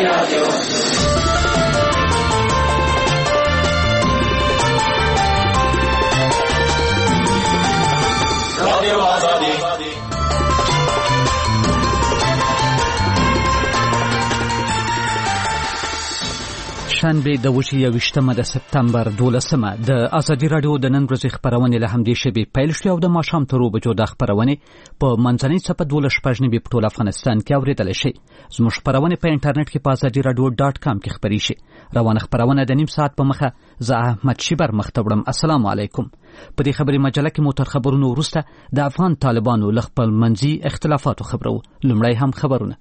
شنبه د 28 د سپتمبر 12 د ازادي رادیو د نن ورځې خبرونه له همدې شبي پیل شوې او د ماښام تر 2 بجو د خبرونه په منځنۍ صفحه 12 شپږنی په ټول افغانستان کې اوریدل شي. زموږ خبرونه په انټرنیټ کې په azadiradio.com کې خبري شي. روانه خبرونه د نیم ساعت په مخه زه احمد شیبر مختبرم. السلام علیکم. په دې خبري مجله کې مو تر خبرونو وروسته د افغان طالبانو له خپل منځي اختلافاتو خبرو. لومړی هم خبرونه.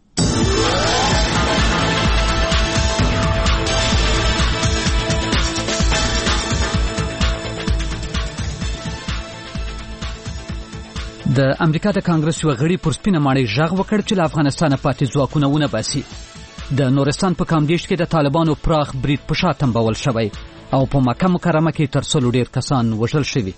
د امریکا د کانګرس یو غړي پر سپینه ماڼۍ ژغ وکړ چې له افغانستانه پاتې ځواکونه ونه باسي. د نورستان په کامدیش کې د طالبانو پراخ برید په شا تنبول شوی او په مکه مکرمه کې تر 100 ډیر کسان وژل شوي.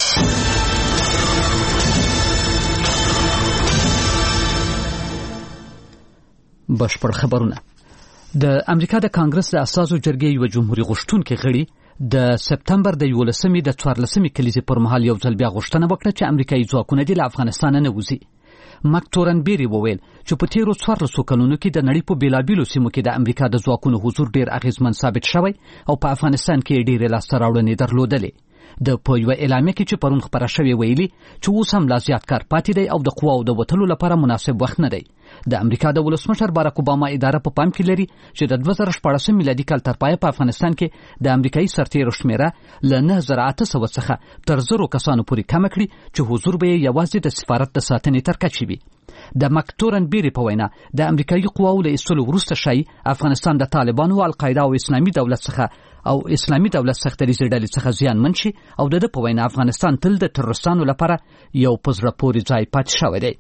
بشپړ خبرونه. د امریکا د کانګرس د اساسو جرګې یو جمهوریت غوښتونکي غړي د سپتمبر د 11مې د 14مې کلیزې پر مهال یو ځل بیا غوښتنه وکړه چې امریکایي ځواکونه د افغانستان نه وځي. مکتورن بیری وویل چې په تیرو 14 کلونو کې د نړۍ په بیلابیلو سیمو کې د امریکا د ځواکونو حضور ډیر اغیزمن ثابت شوی او په افغانستان کې ډیره لاسته راوړنې درلودلې. د په یو اعلامیه کې چې پرون خبره شوې ویلي چې اوس هم لا زیات کار پاتې دی او د قواو د وټلو لپاره مناسب وخت نه دی. د امریکا د ولسمشر باراک اوباما اداره په پام کې لري چې د 2014 میلادي کال تر پایه په افغانستان کې د امریکایي سرتیرو شمیره له 9800 څخه تر 0 کسانو پورې کم کړي چې حضور به یوازې د سفارت د ساتنې تر کچې وي. د مکتورن بیری په وینا د امریکایي قواو له ایستلو وروسته شای افغانستان د طالبانو او القاعده او اسلامي دولت څخه سختريزه ډلې څخه زیانمن شي او د په وینا افغانستان تل د تروریستانو لپاره یو پزړه پورې ځای پاتې شوی دی.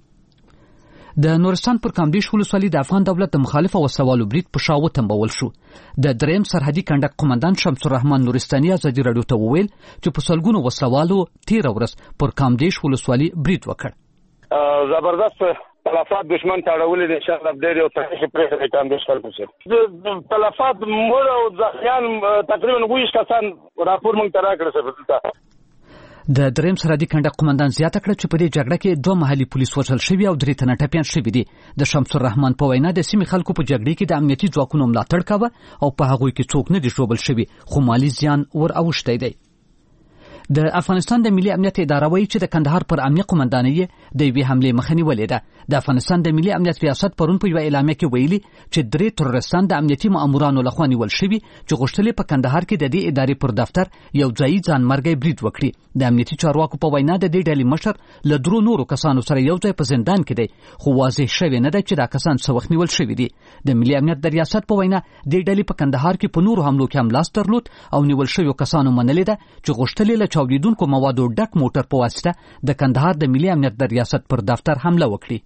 د نورستان پر کامدیش ولسوالۍ د افغان دولت د مخالفه وسوالو برید په شاو تنبول شو. د دریم سرحدي کنډک قومندان شمس الرحمن نورستاني ازادي رادیو ته وویل چې په سلګونو وسوالو 13 ورځ پر کامدیش ولسوالۍ برید وکړ. زبردست تلفات دشمن تاړولې دي شاله ډېر یو تاریخ پرې کامدیش خلکو سره تلفات مور او ځخیان تقریبا 20 کسان راپور مونږ ته راکړل شو. د دریم سرحدي کنډک قومندان زیاته کړه چې په دې جګړه کې 2 محلي پولیس وژل شوي او 3 تنه ټپیان شوي دي. د شمس الرحمن په وینا د سیمې خلکو په جګړې کې د امنیتي ځواکونو ملاتړ کاوه او په هغوی کې څوک نه دي ژوبل شوي خو مالی زیان ور اوښتی دی. د افغانستان د ملي امنیت اداره وایي چې د کندهار پر امنیه قومندانۍ د یوې حملې مخه نیولې ده. د افغانستان د ملي امنیت ریاست پرون په یو اعلامیه کې ویلي چې 3 تروریستان د امنیتي مامورانو لخوا نیول شوي چې غوښتل په کندهار کې د دې ادارې پر دفتر یو ځایي ځانمرګي برید وکړي. د امنیتي چارواکو په وینا د دې ډلې مشر له 3 نورو کسانو سره یو ځای په زندان کې دی خو واضح شوی نه دی چې دا کسان څه وخت نیول شوي دي. د ملي امنیت د ریاست په وینا د ډلې په کندهار کې په نورو حملو کې هم لاس درلود او نیول شوی کسانو منلې ده چې غوښتل له چاودیدونکو موادو ډک موټر په واسطه د کندهار د ملي امنیت د ریاست پر دفتر حمله وکړي.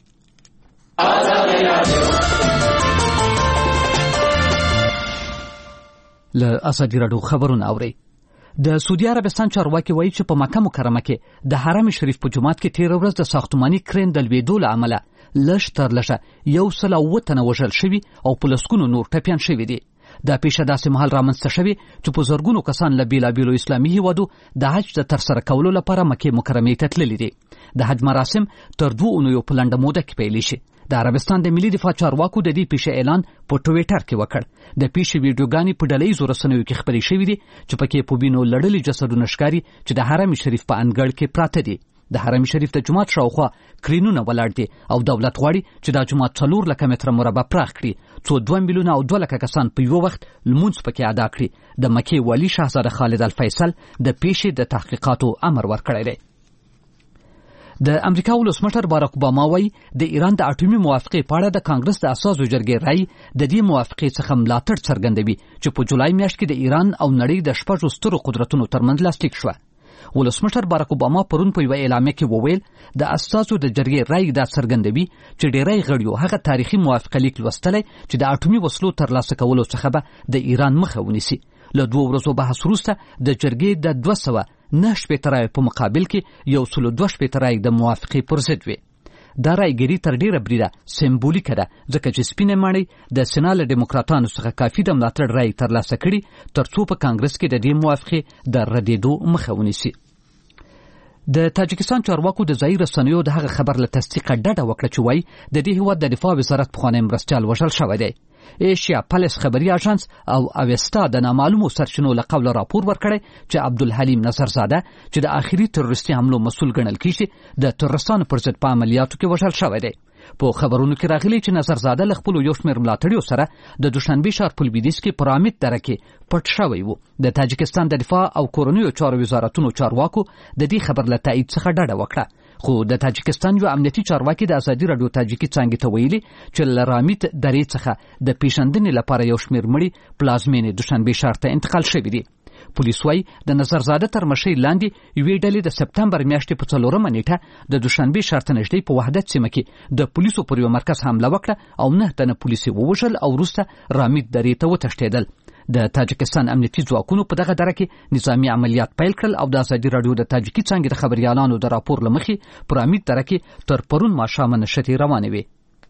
له ازادي رادیو خبرونه اوري. د سعودي عربستان چارواکي وایي چې په مکه مکرمه کې د حرم شریف په جومات کې 13 ورځ د ساختماني کرین د لویدو له امله لږ تر لږه 107 تنه وژل شوي او په لسګونو نور ټپیان شوي دي. دا پیښه داسې مهال رامنځته شوې چې په زرګونو کسان له بیلابیلو اسلامي هیوادو د حج د ترسره کولو لپاره مکې مکرمې ته تللي دي. د حج مراسم تر 2 اونیو په لنډه موده کې پیل شي. د عربستان د ملي دفاع چارواکو د دې پیښې اعلان په ټویټر کې وکړ. د پیښې ویډیوګانې په ډلهییزو رسنیو کې خپرې شوې دي چې پکې په وینو لړلي جسدونه ښکاري چې د حرم شریف په انګړ کې پراته دي. د حرم شریف د جومات شاوخوا کرینونه ولاړ دي او دولت غواړي چې دا جومات 4 لک متره مربع پراخ کړي څو 2 میلیونه او 2 لک کسان په یو وخت لمونځ پکې ادا کړي. د مکې والی شاهزاده خالد الفیصل د پیښې د تحقیقاتو امر ورکړی دی. د امریکا ولسمشر باراک اوباما وایي د ایران د اټومي موافقې په اړه د کانګرس د اساسو جرګې رائے د دې موافقې څخه ملاتړ څرګندوي چې په جولای میاشت کې د ایران او نړۍ د 6 سترو قدرتونو ترمنځ لاسلیک شو. ولسمشر باراک اوباما پرون په یو اعلامیه کې وویل د اساسو د جرګې رائے دا څرګندوي چې ډېری غړیو هغه تاریخي موافقه لیک لوستلی چې د اټومي وسلو ترلاسه کولو څخه به د ایران مخه ونیسي. له 2 ورځو بحث وروسته د جرګې د 209 په مقابل کې 102 د موافقې پر ضد وي. دا رایګیري تر ډیره بریده سمبولیکه ده، ځکه چې سپینې ماڼۍ د سنا له ډیموکراتانو څخه کافي د ملاتړ رای ترلاسه کړي ترڅو په کانګرس کې د دې موافقې د ردېدو مخه ونیسي. د تاجکستان چارواکو د ځایي رسنیو د هغه خبر له تصدیقه ډډه وکړه چې وایي د دې هیواد د دفاع وزارت پخوانی مرستیال وژل شوی دی. ایشیا پالیس خبري اژانس او اوستا د نامعلومو سرچینو له قبل راپور ورکړی چې عبدالحلیم نصرزاده چې د آخري تروریستي حملو مسؤل ګڼل کیږي د تروریستانو پر ضد په عملیاتو کې وژل شوی دی. په خبرونو کې راغلي چې نصرزاده له خپلو یو شمېر ملاتړیو سره د دوشنبې ښار په لویدیځ کې په رامید دره کې پټ شوی و. د تاجکستان د دفاع او کورنیو چارو وزارتونو چارواکو د دې خبر له تایید څخه ډډه وکړه، خو د تاجکستان یو امنیتي چارواکي د ازادي رادیو تاجکي څانګې ته ویلي چې له رامید درې څخه د پیژندنې لپاره یو شمېر مړي پلازمینې دوشنبې ښار ته انتقال شوي دي. پولیس وايي د نظرزاده تر مشرۍ لاندې یوې ډلې د سپتمبر میاشتې په 4 نیټه د دوشنبې ښار ته نږدې په وحدت سیمه کې د پولیسو پر یو مرکز حمله وکړه او 9 تنه پولیس ووژل او وروسته رامید درې ته وتښتېدل. د تاجکستان امنیتي ځواکونو په دغه دره کې نظامي عملیات پیل کړل او د ازادي رادیو د تاجکي څانګې د خبريالانو د راپور له مخې پر رامید دره کې تر پرون ماښامه نښتې روانې وې.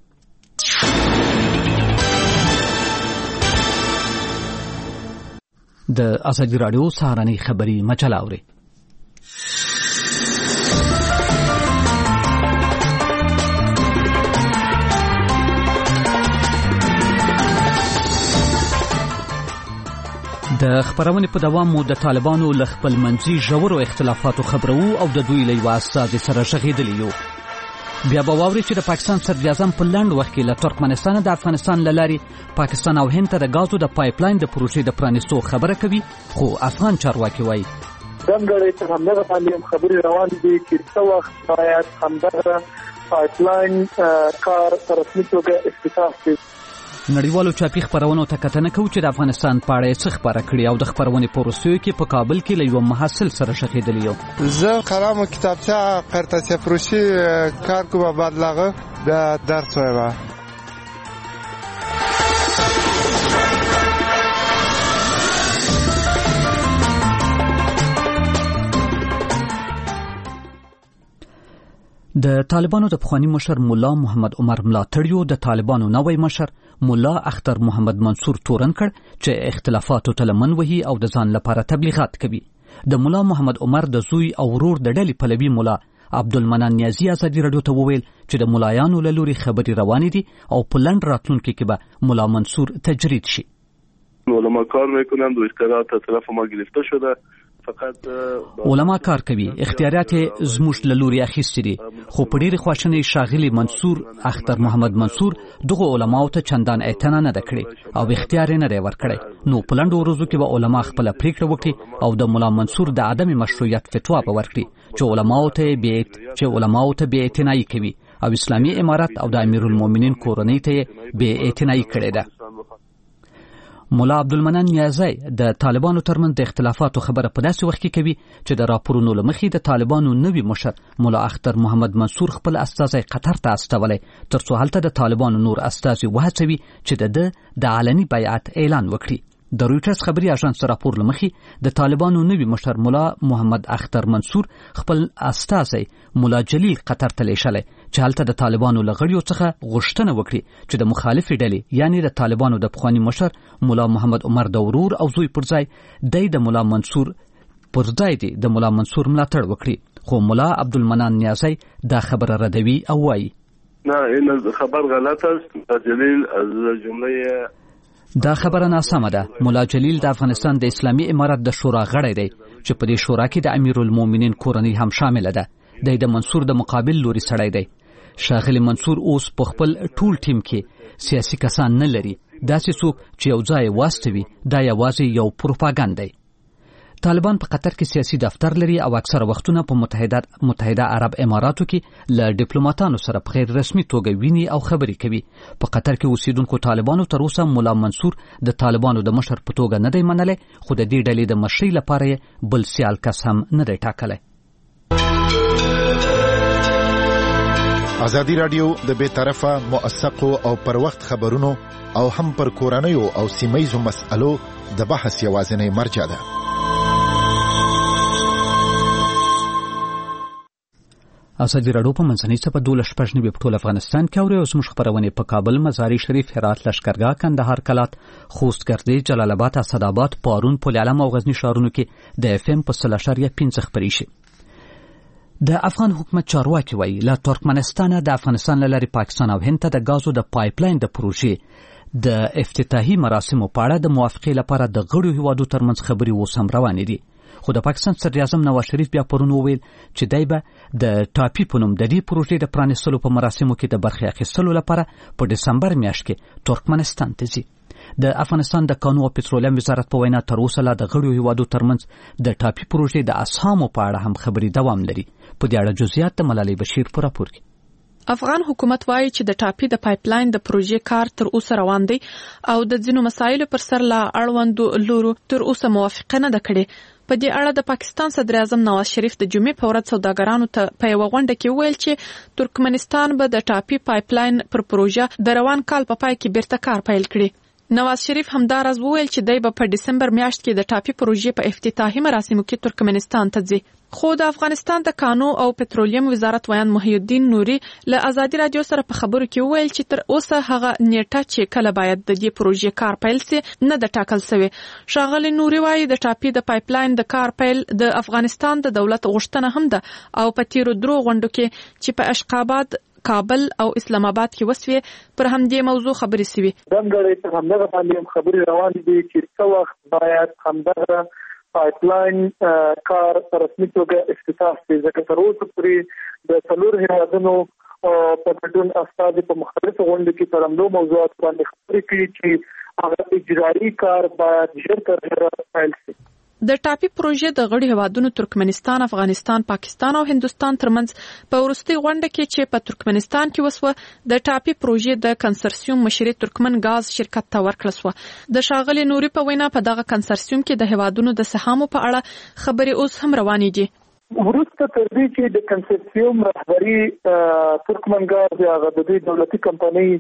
د ازادي رادیو سهارنۍ خبري مجله اوري. د خبرونې په دوام مو د طالبانو له خپل منځي ژورو اختلافاتو خبرو او د دوی له یوه استازي سره غږېدلي یو. بیا به واورئ چې د پاکستان صدراعظم په لنډ وخت کې له ترکمنستان د افغانستان له لارې پاکستان او هند ته د غازو د پایپلاین د پروژې د پرانیستو خبره کوي، خو افغان چارواکي وایي دنګړې تر همدغه باندې خبرې روانې دي چې څه وخت باید همدغه پایپلاین کار په رسمي توګه افتتاح شي. نړیوالو چاپي خبرونو ته کتنه کوو چې د افغانستان په اړه څه خبره کړې او د خبرونې په وروستیو کې په کابل کې له یو محصل سره غږېدلی یو. زه قلم و کتابچه قرطاسه فروشی کار کوم، بعد لاغه د درس وایم. د طالبانو د پخوانی مشر مولا محمد عمر ملاتړیو د طالبانو نوی مشر مولا اختر محمد منصور تورن کړ چې اختلافاتو ته لمن وهي او د ځان لپاره تبلیغات کوي. د مولا محمد عمر د زوی او ورور د ډلې پلوي مولا عبدالمنان نیازي ازادي رادیو ته وویل چې د ملایانو له لوري خبرې روانې دي او په لنډ راتلونکي کې به مولا منصور تجرید شي. علما کار میکنند و اختیارات از طرف ما گرفته شده. علما کار کوي، اختیارات زموږ له لوري اخیستي دي، خو په ډېرې خواشنۍ ښاغلي منصور اختر محمد منصور دغه علماو ته چندان اعتنا نه ده کړې او اختیار یې نه دی ورکړی. نو په لنډو ورځو کې به علما خپله پریکړه وکړي او د مولا منصور د عدم مشروعیت فتوا به ورکړي چې علماو ته بې اعتنایي کوي او اسلامي امارت او د امیرالمؤمنین کورنۍ ته یې بې اعتنایي کړې ده. مولا عبدالمنان نیازی د طالبانو ترمنځ د اختلافاتو خبره په داسې وخت کې کوي چې د راپورونو له مخې د طالبانو نوي مشر مولا اختر محمد منصور خپل استازی قطر ته استولی ترڅو هلته د طالبانو نور استازي وهڅوي چې د علني بیعت اعلان وکړي. د رویټرز خبري اژانس راپور له مخې د طالبانو نوي مشر مولا محمد اختر منصور خپل استازی مولا جلیل قطر ته لیږلی چې هلته د طالبانو له غړیو څخه غوښتنه وکړي چې د مخالفې ډلې یعنی د طالبانو د پخواني مشر مولا محمد عمر د ورور او زوی پر ځای د مولا منصور ملاتړ وکړي. خو مولا عبدالمنان نیازی دا خبره ردوي او وایي نه، این خبر غلط است. جلیل از جمله دا خبره ناسمه ده. مولا جلیل د افغانستان د اسلامي امارت د شورا غړی دی چې په دې شورا کې د امیرالمؤمنین کورنۍ هم شامله ده. د منصور د مقابل لوري سړی دی. ښاغلي منصور اوس په خپل ټول ټیم کې سیاسي کسان نه لري. داسې څوک چې یو ځای واستوي دا یوازې یو پروپاګاندا دی. طالبان په قطر کې سیاسي دفتر لري او اکثره وختونه په متحده عرب اماراتو کې له ډیپلوماټانو سره په غیر رسمي توګه ویني او خبرې کوي. په قطر کې اوسیدونکو طالبانو تر اوسه مولا منصور د طالبانو د مشر په توګه نه دی منلی، خو د دې ډلې د مشرۍ لپاره بل سیال کس هم نه دی ټاکلی. ازادي رادیو د بې طرفه موثقو او پر وخت خبرونو او هم پر کورنیو او سیمهیزو مسألو د بحث یوازینی مرجع ده. ازادي راډیو په منځنۍ صفحه 12 په ټول افغانستان کې اوري. اوس موږ خبرونه په کابل، مزار شریف، هرات، لشکرګاه، کندهار، کلات، خوست، ګردې، جلال آباد، اسداباد، پارون، پل علم او غزنی ښارونو کې د FM په 0.5 خبري شي. د افغان حکومت چارواکي وایي له ترکمنستان د افغانستان لارې پاکستان او هند ته د غازو د پایپلاین د پروژې د افتتاحي مراسمو په اړه د موافقې لپاره د غړو هیوادو ترمنځ خبري اوس هم روانې دي. خو د پاکستان صدر اعظم نواز شریف بیا پرون وویل چې دای به د ټاپي په نوم د دې پروژې د پرانیستلو په مراسمو کې د برخې اخیستلو لپاره په دسمبر میاشت کې ترکمنستان ته ځي. د افغانستان د کانونو او پټرولیم وزارت په وینا تر اوسه لا د غړو هیوادو ترمنځ د ټاپي پروژې د اسهامو په اړه هم خبري دوام لري. په دې اړه جزئیات د ملالۍ بشیر په راپور کې. افغان حکومت وایي چې د ټاپي د پایپلاین د پروژې کار تر اوسه روان دی او د ځینو مسایلو پر سر لا اړوندو لورو تر اوسه موافقه نه ده کړې. په دې اړه د پاکستان صدر اعظم نواز شریف د جمعې په ورځ سوداګرانو ته په یو غونډه کې ویل چې ترکمنستان به د ټاپي پایپلاین پر پروژه د روان کال په پای کې بیرته کار پیل کړي. نواز شریف همداراز وویل چې دی به په دسمبر میاشت کې د ټاپي پروژې په افتتاحي مراسمو کې ترکمنستان ته ځي. خو د افغانستان د کانونو او پټرولیم وزارت ویان محی الدین نوري له ازادي رادیو سره په خبرو کې وویل چې تر اوسه هغه نیټه چې کله باید د دې پروژې کار پیل سي نه د ټاکل شوی. ښاغلی نوري وایي د ټاپي د پایپلاین د کار پیل د افغانستان د دولت غوښتنه هم ده او په تیرو درو غونډو کې چې په اشقاباد، کابل او اسلام آباد کې وسوي پر همدې موضوع خبرې سوي. دغه ته همدغه باندې خبرې روانې دي چې څو وخت باید همدغه پایپلاین کار په رسمي توګه افتتاح شي. ځکه تر اوسه پورې د څلور هیوادونو په ګډون استاد په مختلفو غونډو کې پر همدغو موضوعاتو باندې خبرې کړي چې هغه اجرایي کار باید ژر تر ژره پیل شي. د ټاپي پروژې د غړي هیوادونو ترکمنستان، افغانستان، پاکستان او هندستان ترمنځ په وروستي غونډه کې چې په ترکمنستان کې وسوه د ټاپي پروژې د کنسرسیوم مشري ترکمن غاز شرکت ته ورکړل شو. د ښاغلي نوري په وینا په دغه کنسرسیوم کې د هیوادونو د سهامو په اړه خبرې اوس هم روانې دي. وروسته تر دې چې د کنسرسیوم رهبري ترکمن غاز یا د دې دولتي کمپنۍ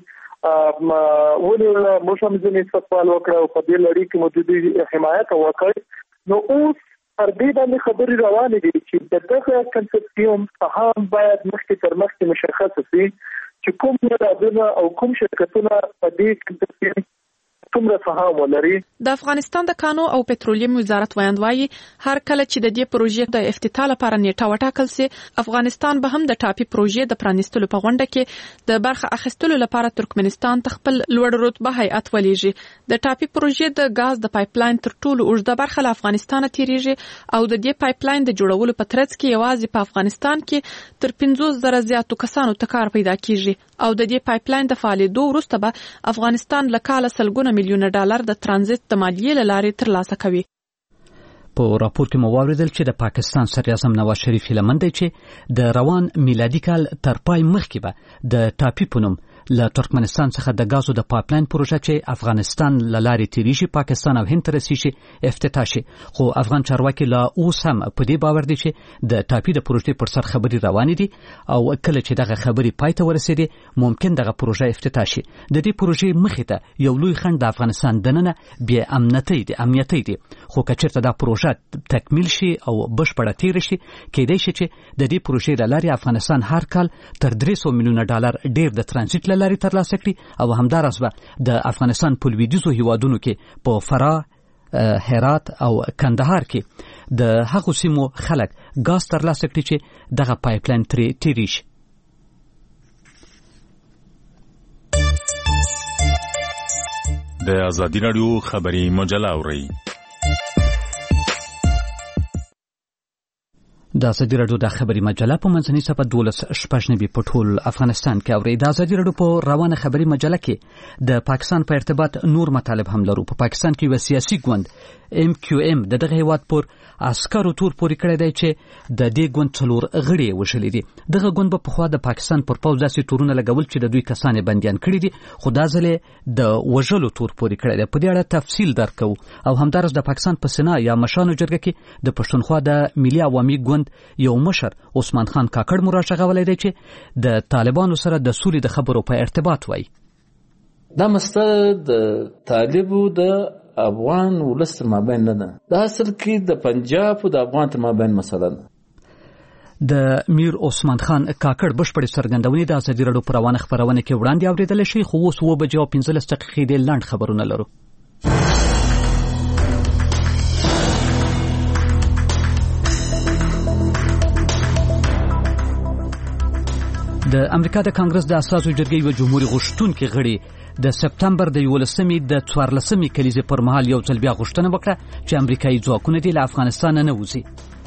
ولې موږ هم ځینې سوال وکړو او په دې لړۍ کې موجودي حمایت وکړ. نو اوس پر دې باندې خبرې روانې دي چې دغه کنسرسیوم سهام باید مخکې تر مخکې مشخص شي چې کوم هیوادونه او کوم شرکتونه په دې کنسرسیوم څومره سهام ولري. د افغانستان د کانونو او پټرولیم وزارت وایي هر کله چې د دې پروژې د افتتاح لپاره نیټه وټاکل سي افغانستان به هم د ټاپي پروژې د پرانیستلو په غونډه کې د برخه اخیستلو لپاره ترکمنستان ته خپل لوړ رتبه هیئت ولېږي. د ټاپي پروژې د غاز د پایپلاین تر ټولو اوږده برخه له افغانستان تیریږي او د دې پایپلاین د جوړولو په ترڅ کې یوازې په افغانستان کې تر 50,000 زیاتو کسانو ته کار پیدا کیږي او د دې پایپلاین د فعالیدو وروسته به افغانستان له کاله سلګونه میلیونه ډالر د ترانزیت د مالیې له لارې ترلاسه کوي. په راپور کې مو واوریدل چې د پاکستان صدر اعظم نواز شریف لمن دی چې د روان میلادي کال تر پای مخکې به د ټاپي په نوم له ترکمنستان څخه د غازو د پایپلاین پروژه چې افغانستان له لارې تیریږي پاکستان او هند ته رسیږي افتتاح شي. خو افغان چارواکي لا اوس هم په دې باور دي چې د ټاپي د پروژې پر سر خبري روانې دي او کله چې دغه خبري پای ته ورسېږي ممکن دغه پروژه افتتاح شي. د دې پروژې مخې ته یو لوی خنډ د افغانستان دننه بیا امنیتي دي. خو کچېرته دا پروژه تکمیل شي او بشپړه تیر شي کېدای شي چې د دې پروژې له لارې افغانستان هر کال تر 300 میلیونه ډالر ډیر د ترانزیت له لارې ترلاسه کړي او همداراز به د افغانستان په لویدیځو هیوادونو کې په فراه، هرات او کندهار کې د هغو سیمو خلک غاز ترلاسه کړي چې دغه پایپلاین ترې تیری شي. د ازادي راډیو خبري مجله اورئ. د ازادي راډیو د خبري مجله په منځنۍ صفحه 12 په ټول افغانستان کې اوري. د ازادي راډیو په روانه خبري مجله کې د پاکستان په ارتباط نور مطالب هم لرو. په پاکستان کې یو سیاسي ګوند MQM د دغه هیواد پر عسکرو تور پورې کړی دی چې د دې ګوند څلور غړي وشلې دي. دغه ګوند په خوا د پاکستان پر پوځ داسې تورونه لګول چې د دوی کسانې بنديان کړي دي خو دا ځل د وژلو تور پورې کړی دی. په دې اړه تفصیل درکو او همدارس د پاکستان په سنا یا مشانو جرګه کې د پښتونخوا د ملي عوامي ګوند یو مشر عثمان خان کاکړ مراجعه ولې دی چې د طالبانو سره د سولې د خبرو په ارتباط وایي. دا مسله د طالبو د افغان ولس تر مابین نه ده، دا اصل کې د پنجاب او د افغان تر مابین مسله ده. د میر عثمان خان کاکړ بشپړ سرګندونې د ازادي راډیو پر روانه خبرونه کې وړاندې اوریدل شي. خو اوس 7:15 دقیقې د لاند خبرونه لرو. د امریکا د کانګرس د اساسو جرګې و جمهوریت غوښتونکو غړي د سپتمبر د 11مې د 14مې کلیزې پر مهال یو ځل بیا غوښتنه وکړه چې امریکایي ځواکونه د افغانستان نه وځي.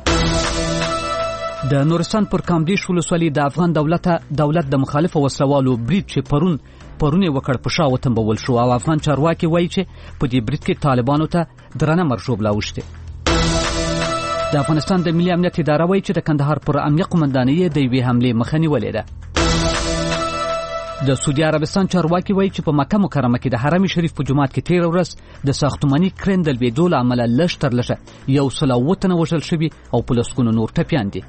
د نورستان پر کامدیش ولسوالۍ د افغان دولت د مخالف وسلوالو برید چې پرونه وکړ په شاو تنبول شو او افغان چارواکي وایي چې په دې برید کې طالبانو ته درنه مرشوب لاوښته. د افغانستان د ملي امنیت اداره وایي چې د کندهار پر امنیت قومندانۍ د یوې حمله مخه نیولې ده. د سعودي عربستان چارواکي وایي چې په مکه مکرمه کې د حرم شریف په جومات کې تیر ورځ د ساختماني کرین د لوېدو له امله لږ تر لږه 100 تنه وژل شوي او په لسګونو نور ټپیان دي.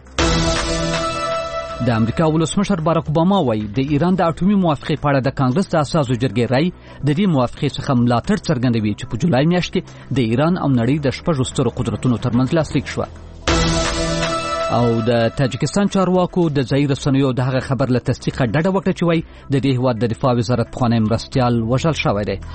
د امریکا ولسمشر باراک اوباما وایي د ایران د اټومي موافقې په اړه د کانګرس د اساسو جرګې رائے د دې موافقې څخه ملاتړ څرګندوي چې په جولای میاشت کې د ایران او نړۍ د شپږ سترو قدرتونو ترمنځ لاسلیک شو. او د تاجکستان چارواکو د ځای رسنیو د هغه خبر له تصدیق ډډه وکړه چې وایي د دې هیواد د دفاع وزارت پخوانی مرستیال وژل شوی دی.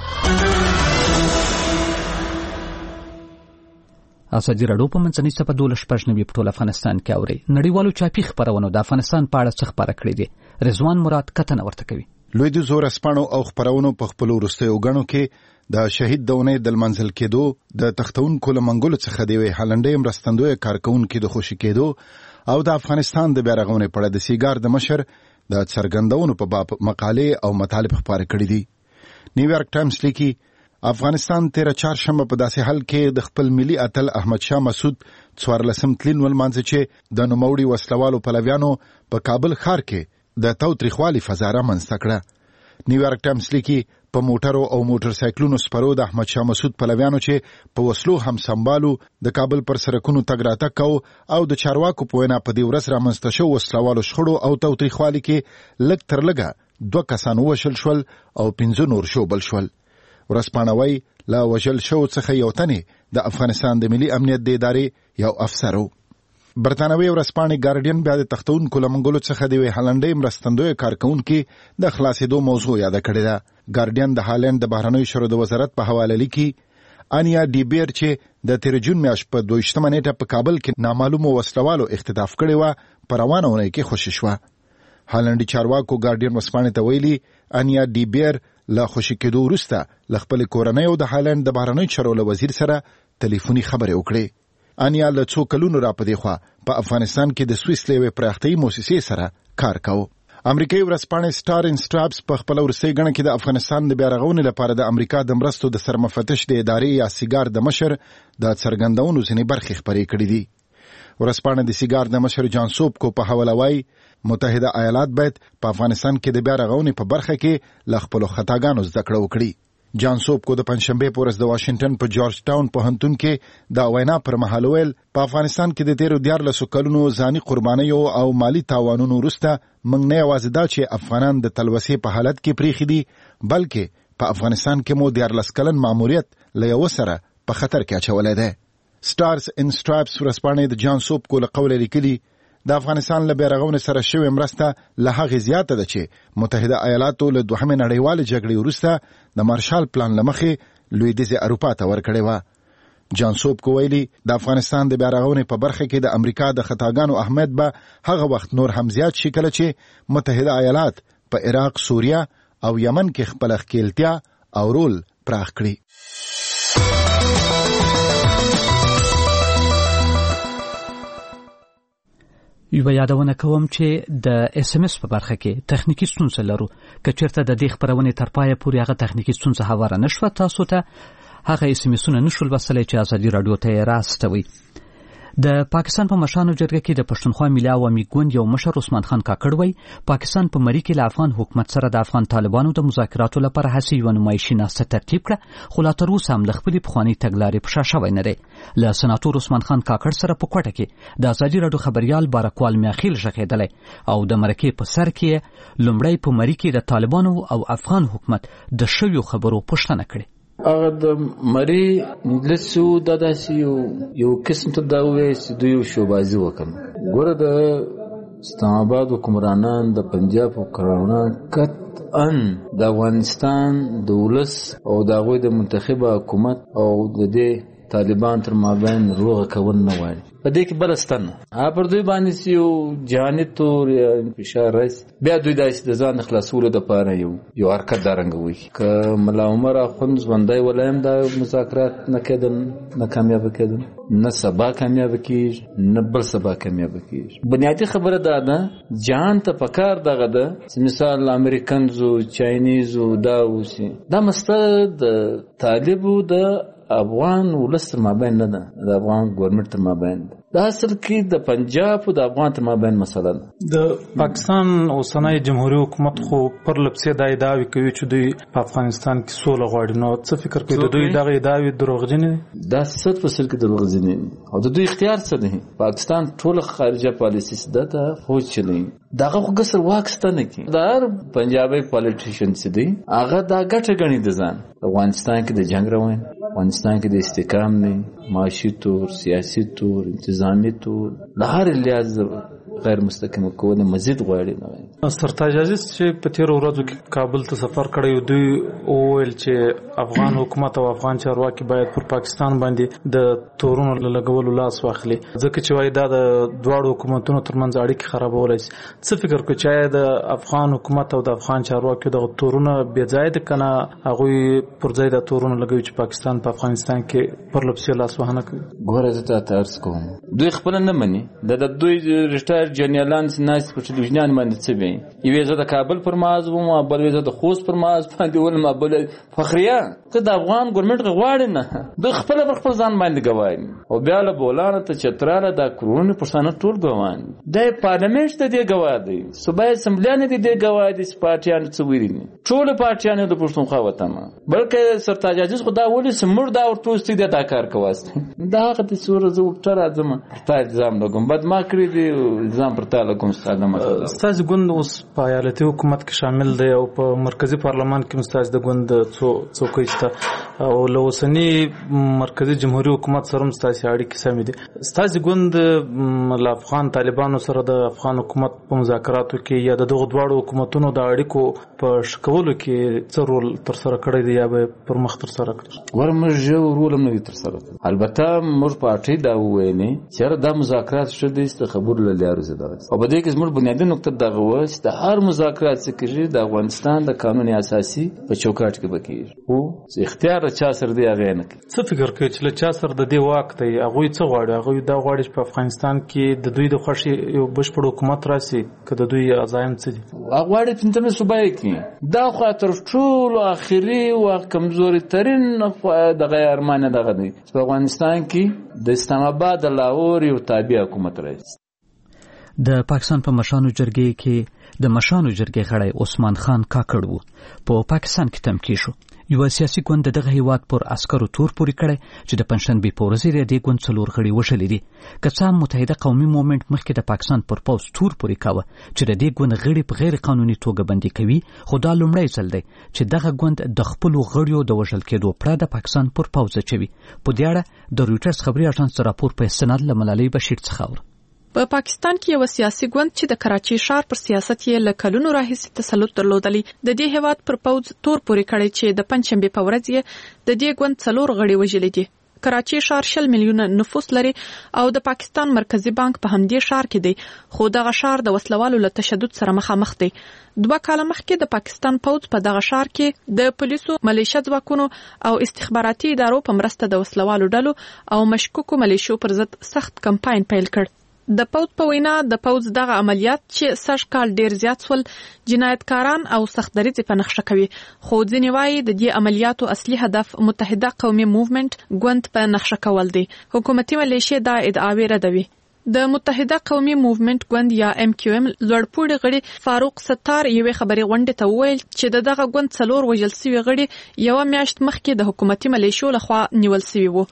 ازادي راډیو په منځنۍ صفحه 12 په ټول افغانستان کې اوري. نړیوالو چاپی خبرونو د افغانستان په اړه څه خبره کړې دي. رضوان مراد کتنه ورته کوي. لوی د زور اسپانو او خبرونو په خپل ورستیو غنو کې د شهید دونې د منزل کېدو د تختونکو لمنګول څخه دی هالنډي مرستندوی کارکونکو د خوشی کېدو او د افغانستان د بیرغونې په اړه د سیګار د مشر د څرګندونو په باب مقاله او مطالب خبره کړې دي. نیویارک ټایمز لیکي افغانستان 13 چهارشنبه په داسې حال کې د خپل ملي اتل احمد شاه مسعود 14 تلین ولمانځي چې د نوموړي وسلوالو پلویانو په کابل ښار کې د توتریخوالي فضا رامنځته کړه. نیویارک ټایمز لیکي په موټرو او موټر سایکلونو سپرو د احمد شاه مسعود پلویانو چې په وسلو هم سمبالو د کابل پر سرکونو تګ راتګ کو او د چارواکو په وینا په دې ورځ رامنځته شو وسلوالو شخړو او توتریخوالي کې لږ تر لږه 2 کسان وشل شول او 15 نور شوبل شول. ورسپانوي لا وجل شو څخه یو تنه د افغانستان د ملي امنیت د ادارې یو افسرو. برتانوي ورسپانې ګارډین بیا د تختونکو لمنګولو څخه د هالنډي مرستندوی کارکونکو د خلاصېدو موضوع یاد کړی ده. ګارډین د هالند د بهرنیو چارو د وزارت په حواله لیکي انیا ډی بیر چې د 13 جون میاشت په 22 نیټه په کابل کې نامعلومو وسلوالو اختطاف کړی و په روانه ونې کې خوشی شو. هالندي چارواکو ګارډین ورسپانې ته ویلي انیا ډی بیر لا خوشی کېدو وروسته ل خپل کورنۍ او د هالند د بهرنیو چارو وزیر سره ټلیفوني خبرې وکړې. انیا له څو کلونو را پدې خو په افغانستان کې د سویس لوی پراختیايي مؤسسې سره کار کاوه. امریکایي ورځپاڼه سټار ان سټراپس په خپل ورسې غنه کې د افغانستان د بیارغونې لپاره د امریکا د مرستو د سرمفتش د ادارې یا سیګار د مشر د څرګندونو ځینې برخې خبرې کړې دي. ورځپاڼه د سیګار د مشر جان سوب کو په حواله وایي متحده ایالات باید په افغانستان کې د بیارغونې په برخه کې ل خپل خطاګانو زده کړه وکړي. جان سوب کو د پنځشنبه په ورځ د واشنگټن په جورج ټاون پوهنتون کې د وینا پر مهال ویل په افغانستان کې د 13 کلونو ځاني قربانیو او مالی تاوانونو وروسته موږ نه یوازې دا چې افغانان د تلوسې په حالت کې پریخي دي بلکې په افغانستان کې مو 14 کلن ماموریت له یو سره په خطر کې اچولای دی. سټارز ان سټراپس ورسپانې د جان سوب کو له قول لیکلي د افغانستان له بیرغونې سره شوی مرسته له هغه زیاته ده چې متحده ایالاتو له دوهمې نړیوالې جګړې وروسته د مارشال پلان لمخې لویدیځه اروپا ته ورکړې و. جان سوب کو ویلي د افغانستان د بیرغونې په برخه کې د امریکا د خطاګانو اهمیت به هغه وخت نور هم زیات شي کله چې متحده ایالات په عراق، سوریه او یمن کې خپل ښکیلتیا او رول پراخ کړي. یو یادونه کوم چې د اس ام اس په برخه کې تخنیکی ستونزه لرو. که چیرته د دې خبرونه تر پایه پورې هغه تخنیکی ستونزه هواره نشوه تاسو ته هغه اس ام اسونه نشول بسلې چې ازادي رادیو ته راستوي. د پاکستان په مشرانو جرګه کې د پښتونخوا ملي عوامي ګوند یو مشر عثمان خان کاکړ وایي پاکستان په مری کې له افغان حکومت سره د افغان طالبانو د مذاکراتو لپاره هڅې یو نمایشي ناسته ترتیب کړه خو لا تر اوسه هم له خپلې پخوانۍ تګلارې په شا شوی نه دی. له سناتور عثمان خان کاکړ سره په کوټه کې د ازادي رادیو خبريال بارکوال میاخیل ژغېدلی او د مرکې په سر کې لومړی په مری کې د طالبانو او افغان حکومت د شویو خبرو پوښتنه کړې. هغه د مری لسو داسې یو قسم ته دا وایي چې دوی شوبازي وکړي. ګوره د اسلام آباد حکمرانان د پنجاب حکمرانان قطعا د افغانستان د ولس او د هغوی د منتخبه حکومت او د دې طالبان تر مابین روغه کول نه غواړي. په دې کې بل ستنه پر دوی باندې یو جهاني تور یا انفشار رئیس بیا دوی د ځان خلاصولو دپاره یو حرکت دارنګوي. که ملا عمر اخوند ژوندی ولایم دا مذاکرات نه کېدل، نه کامیابه کېدل، نه سبا کامیابه کېږي، نه بل سبا کامیابه کېږي. بنیادي خبره دا ده جهان ته پکار دغه ده چې مثال امریکنزو چاینیزو دا اوسي دا مسله د طالبو د افغان ولس تر مابین نه ده، د افغان ګورنمنټ تر مابین ده. دا اصل کې د پنجاب او د افغان تر مابین مسله ده. د پاکستان اوسنۍ جمهوریت حکومت خو پر لپسې دا ادعاوې کوي چې دوی په افغانستان کې سوله غواړي. نو څه فکر کوي د دوی دغه ادعاوې دروغجنې دي؟ دا 100% دروغجنې دي او د دوی اختیار څه دی. پاکستان ټول خارجه پالیسي ده فوج چلی دغه خو ګسر واکستانه کې د هر پنجابي پالیټیشن څه دی هغه دا ګټه غني د ځان. افغانستان کې د جنگ روان، افغانستان کې د استحکام نه، معاشي تور، سیاسي تور، انتظامی تور، د هر لحاظ غیر مستقیم کول مزید غواړي. سرتاج عزیز چې په تیر ورځو کې کابل ته سفر کړی، دوی وویل چې افغان حکومت او افغان چارواکي باید پر پاکستان باندې د تورونو لګولو لاس واخلي، ځکه چې وایي دا د دواړو حکومتونو ترمنځ اړیکې خرابولی شي. څه فکر کوي چې د افغان حکومت او د افغان چارواکیو دغه تورونه بې ځایه دي که نه هغوی پر ځای د تورونه لګوي چې پاکستان په افغانستان کې پر لپسې لاس وهنه کوي؟ ګوره زه ته عرض کوم دوی خپله نه مني. د دوی ریټایر جنرالان ناست په ټلویزیون باندې څه وایي، یوې زه د کابل پر محاذ وم، بل زه د خوست پر محاذ باندې ولم، بل فخریه ته د افغان ګورنمنټ غواړي نه، دوی خپله پر خپل ځان باندې ګواهي او بیا له بولانه ته چتراله دا کورونه پښتانه ټول ګواهان د پارلمنټ ته دې ګواه دی، صوبایي اسمبلیانې دې دې ګواه دي چې پارټیانو څه ویلي دي، ټولو پارټیانو د پښتونخوا وطنه. بلکې سرتاج عزیز خو دا ولي چې موږ دا ورته اوس دې دا کار کواسته دا هغه د سوره زه ورته راځم تا الزام لګوم بد ما کړی دی الزام پر تا لګوم. ستاسو ګوند اوس په ایالتي حکومت کې شامل دی او په مرکزی پارلمان کې ستاسو د ګوند څوکۍ شته او له اوسني مرکزی جمهوریت حکومت سره ستاسو اړیکې سمې دي. ستاسو ګوند له افغان طالبانو سره د افغان حکومت په مذاکراتو کې یا د دغه دواړو حکومتونو د اړیکو په شکولو کې څه رول تر سره کړی دی یا به پر مخ تر سره کړی؟ ورمږ یو رول هم نه تر سره. البته موږ پارټي دا وویلې چې دا مذاکرات شته د خبرو له لارې زده او په دې کې زموږ بنیادي نقطه دغه و چې د هر مذاکرات چې کېږي د افغانستان د قانون اساسي په چوکاټ کې به کېږي او اختیار چا سره دی هغه نه کوي. څه فکر کوي چې له چا سره د دې واک دی هغوی څه غواړي؟ هغوی دا غواړي چې په افغانستان کې د دوی د خوښې یو بشپړ حکومت راشي که د دوی عزایم څه دي؟ هغه غواړي پنځمه صوبایي کې دا خو تر ټولو اخري او کمزوري ترين دغه ارمان دغه دی چې په افغانستان کې د اسلام آباد د لاهور یو تابع حکومت راشي. د پاکستان په مشانو جرګې کې د مشانو جرګې غړی عثمان خان کاکړ وو په پاکستان کې تمکی شو. یو سیاسي ګوند دغه هیواد پر عسکرو تور پوري کړی چې د پنځشنبه په ورځ یې د ګوند څلور غړي وشلې دي. که څه هم متحده قومي موومېنټ مخکې د پاکستان پر پوز تور پوري کاوه چې د دې ګوند غړي په غیر قانوني توګه بندي کوي، خو دا لومړی ځل دی چې دغه ګوند د خپل غړیو د وژل کېدو پرته د پاکستان پر پوز چوي. په دې اړه د رويټرز خبري اژانس راپور په استناد له ملالۍ بشیر څخه اور. په پاکستان کې یو سیاسي ګوند چې د کراچي ښار پر سیاست یې له کلونو راهیسې تسلط درلودلی د دې هیواد پر پوز تور پوري کړی چې د پنځشنبه په ورځ یې د دې ګوند څلور غړي وژلي دي. کراچي ښار 60 میلیونه نفوس لري او د پاکستان مرکزی بانک په همدې ښار کې دی، خو دغه ښار د وسلوالو له تشدد سره مخامخ دی. 2 کال مخکې د پاکستان پوز په دغه ښار کې د پولیسو، ملیشیا ځواکونو او استخباراتي ادارو په مرسته د وسلوالو ډلو او مشکوکو ملیشو پر ضد سخت کمپاین پیل کړ. د پوز په وینا د پوز دغه عملیات چې سږ کال ډیر زیات سول جنایتکاران او سختدریځ په نقشه کوي، خو ځینې وایي د دې عملیاتو اصلي هدف متحده قومي موومېنټ ګوند په نقشه کول دی. حکومتي ملیشیا دا ادعاوې ردوي. د متحده قومي موومېنټ ګوند یا MQM لوړپوړي غړي فاروق ستار یوې خبري غونډې ته وویل چې دغه ګوند څلور وژل شوي غړي یو میاشت مخکې د حکومتي ملیشو لخوا نیول شوي وو.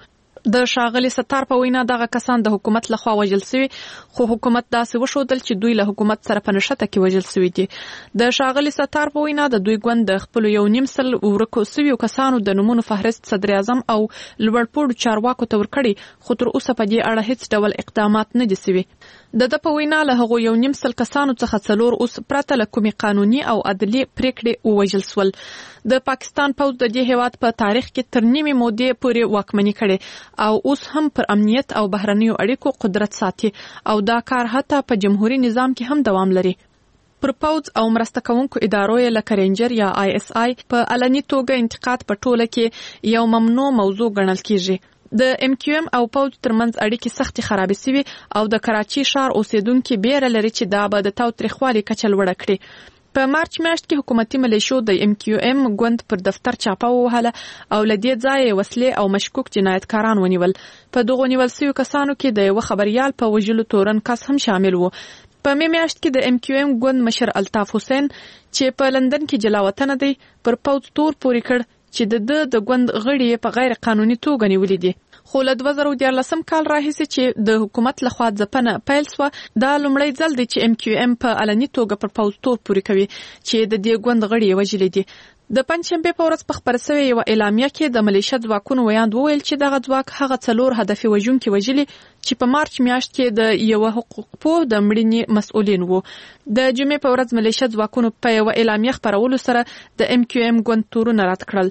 د ښاغلي ستار په وینا دغه کسان د حکومت لخوا وژل شوي، خو حکومت داسې وښودل چې دوی له حکومت سره په نښته کې وژل شوي دي. د ښاغلي ستار په وینا د دوی ګوند د خپلو 1.5 سل ورکو شویو کسانو د نومونو فهرست صدر اعظم او لوړپوړو چارواکو ته ورکړي، خو تر اوسه په دې اړه هیڅ ډول اقدامات نه دي شوي. د په وینا له هغو 1.5 سل کسانو څخه 4 اوس پرته له کومې قانوني او عدلي پریکړې ووژل شول. د پاکستان پوځ د دې هیواد په تاریخ کې تر نیمې مودې پورې واکمني کړې او اوس هم پر امنیت او بهرنیو اړیکو قدرت ساتي او دا کار حتی په جمهوریت نظام کې هم دوام لري. پر پوځ او مرسته کوونکو ادارو لکه رینجر یا ISI په علني توګه انتقاد په ټوله کې یو ممنوع موضوع ګڼل کیږي. د MQM او پوځ ترمنځ اړیکې سختي خرابې شوي او د کراچي ښار اوسیدونکو بیره لري چې دا به د تاوتریخوالي کچه لوړه کړي. په مارچ میاشت کې حکومتي ملیشو د MQM ګوند پر دفتر چاپه ووهله او له دې ځایه وسلې او مشکوک جنایتکاران ونیول. په دغو نیول شویو کسانو کې د یو خبريال په وژلو تورن کس هم شامل وو. په مې میاشت کې د MQM ګوند مشر الطاف حسین چې په لندن کې جلا وطن دی پر پوځ تور پورې کړ چې د ګوند غړي په غیر قانوني توګه نیولې دي. خو له 2014 کال راهیسې چې د حکومت لخوا ځپنه پیل شوه، دا لومړی ځل دی چې MQM په علني توګه پر پوځ تور پورې کوي چې د دې ګوند غړي یې وژلي دي. د پنځشنبې په ورځ په خپره شوې یوه اعلامیه کې د ملیشه ځواکونو ویاند وویل چې دغه ځواک هغه 4 هدفي وژونکي وژلي چې په مارچ میاشت کې د یوه حقوقپوه د مړینې مسؤلین وو. د جمعې په ورځ ملیشه ځواکونو په یوه اعلامیه خپرولو سره د MQM ګوند تورونه رد کړل.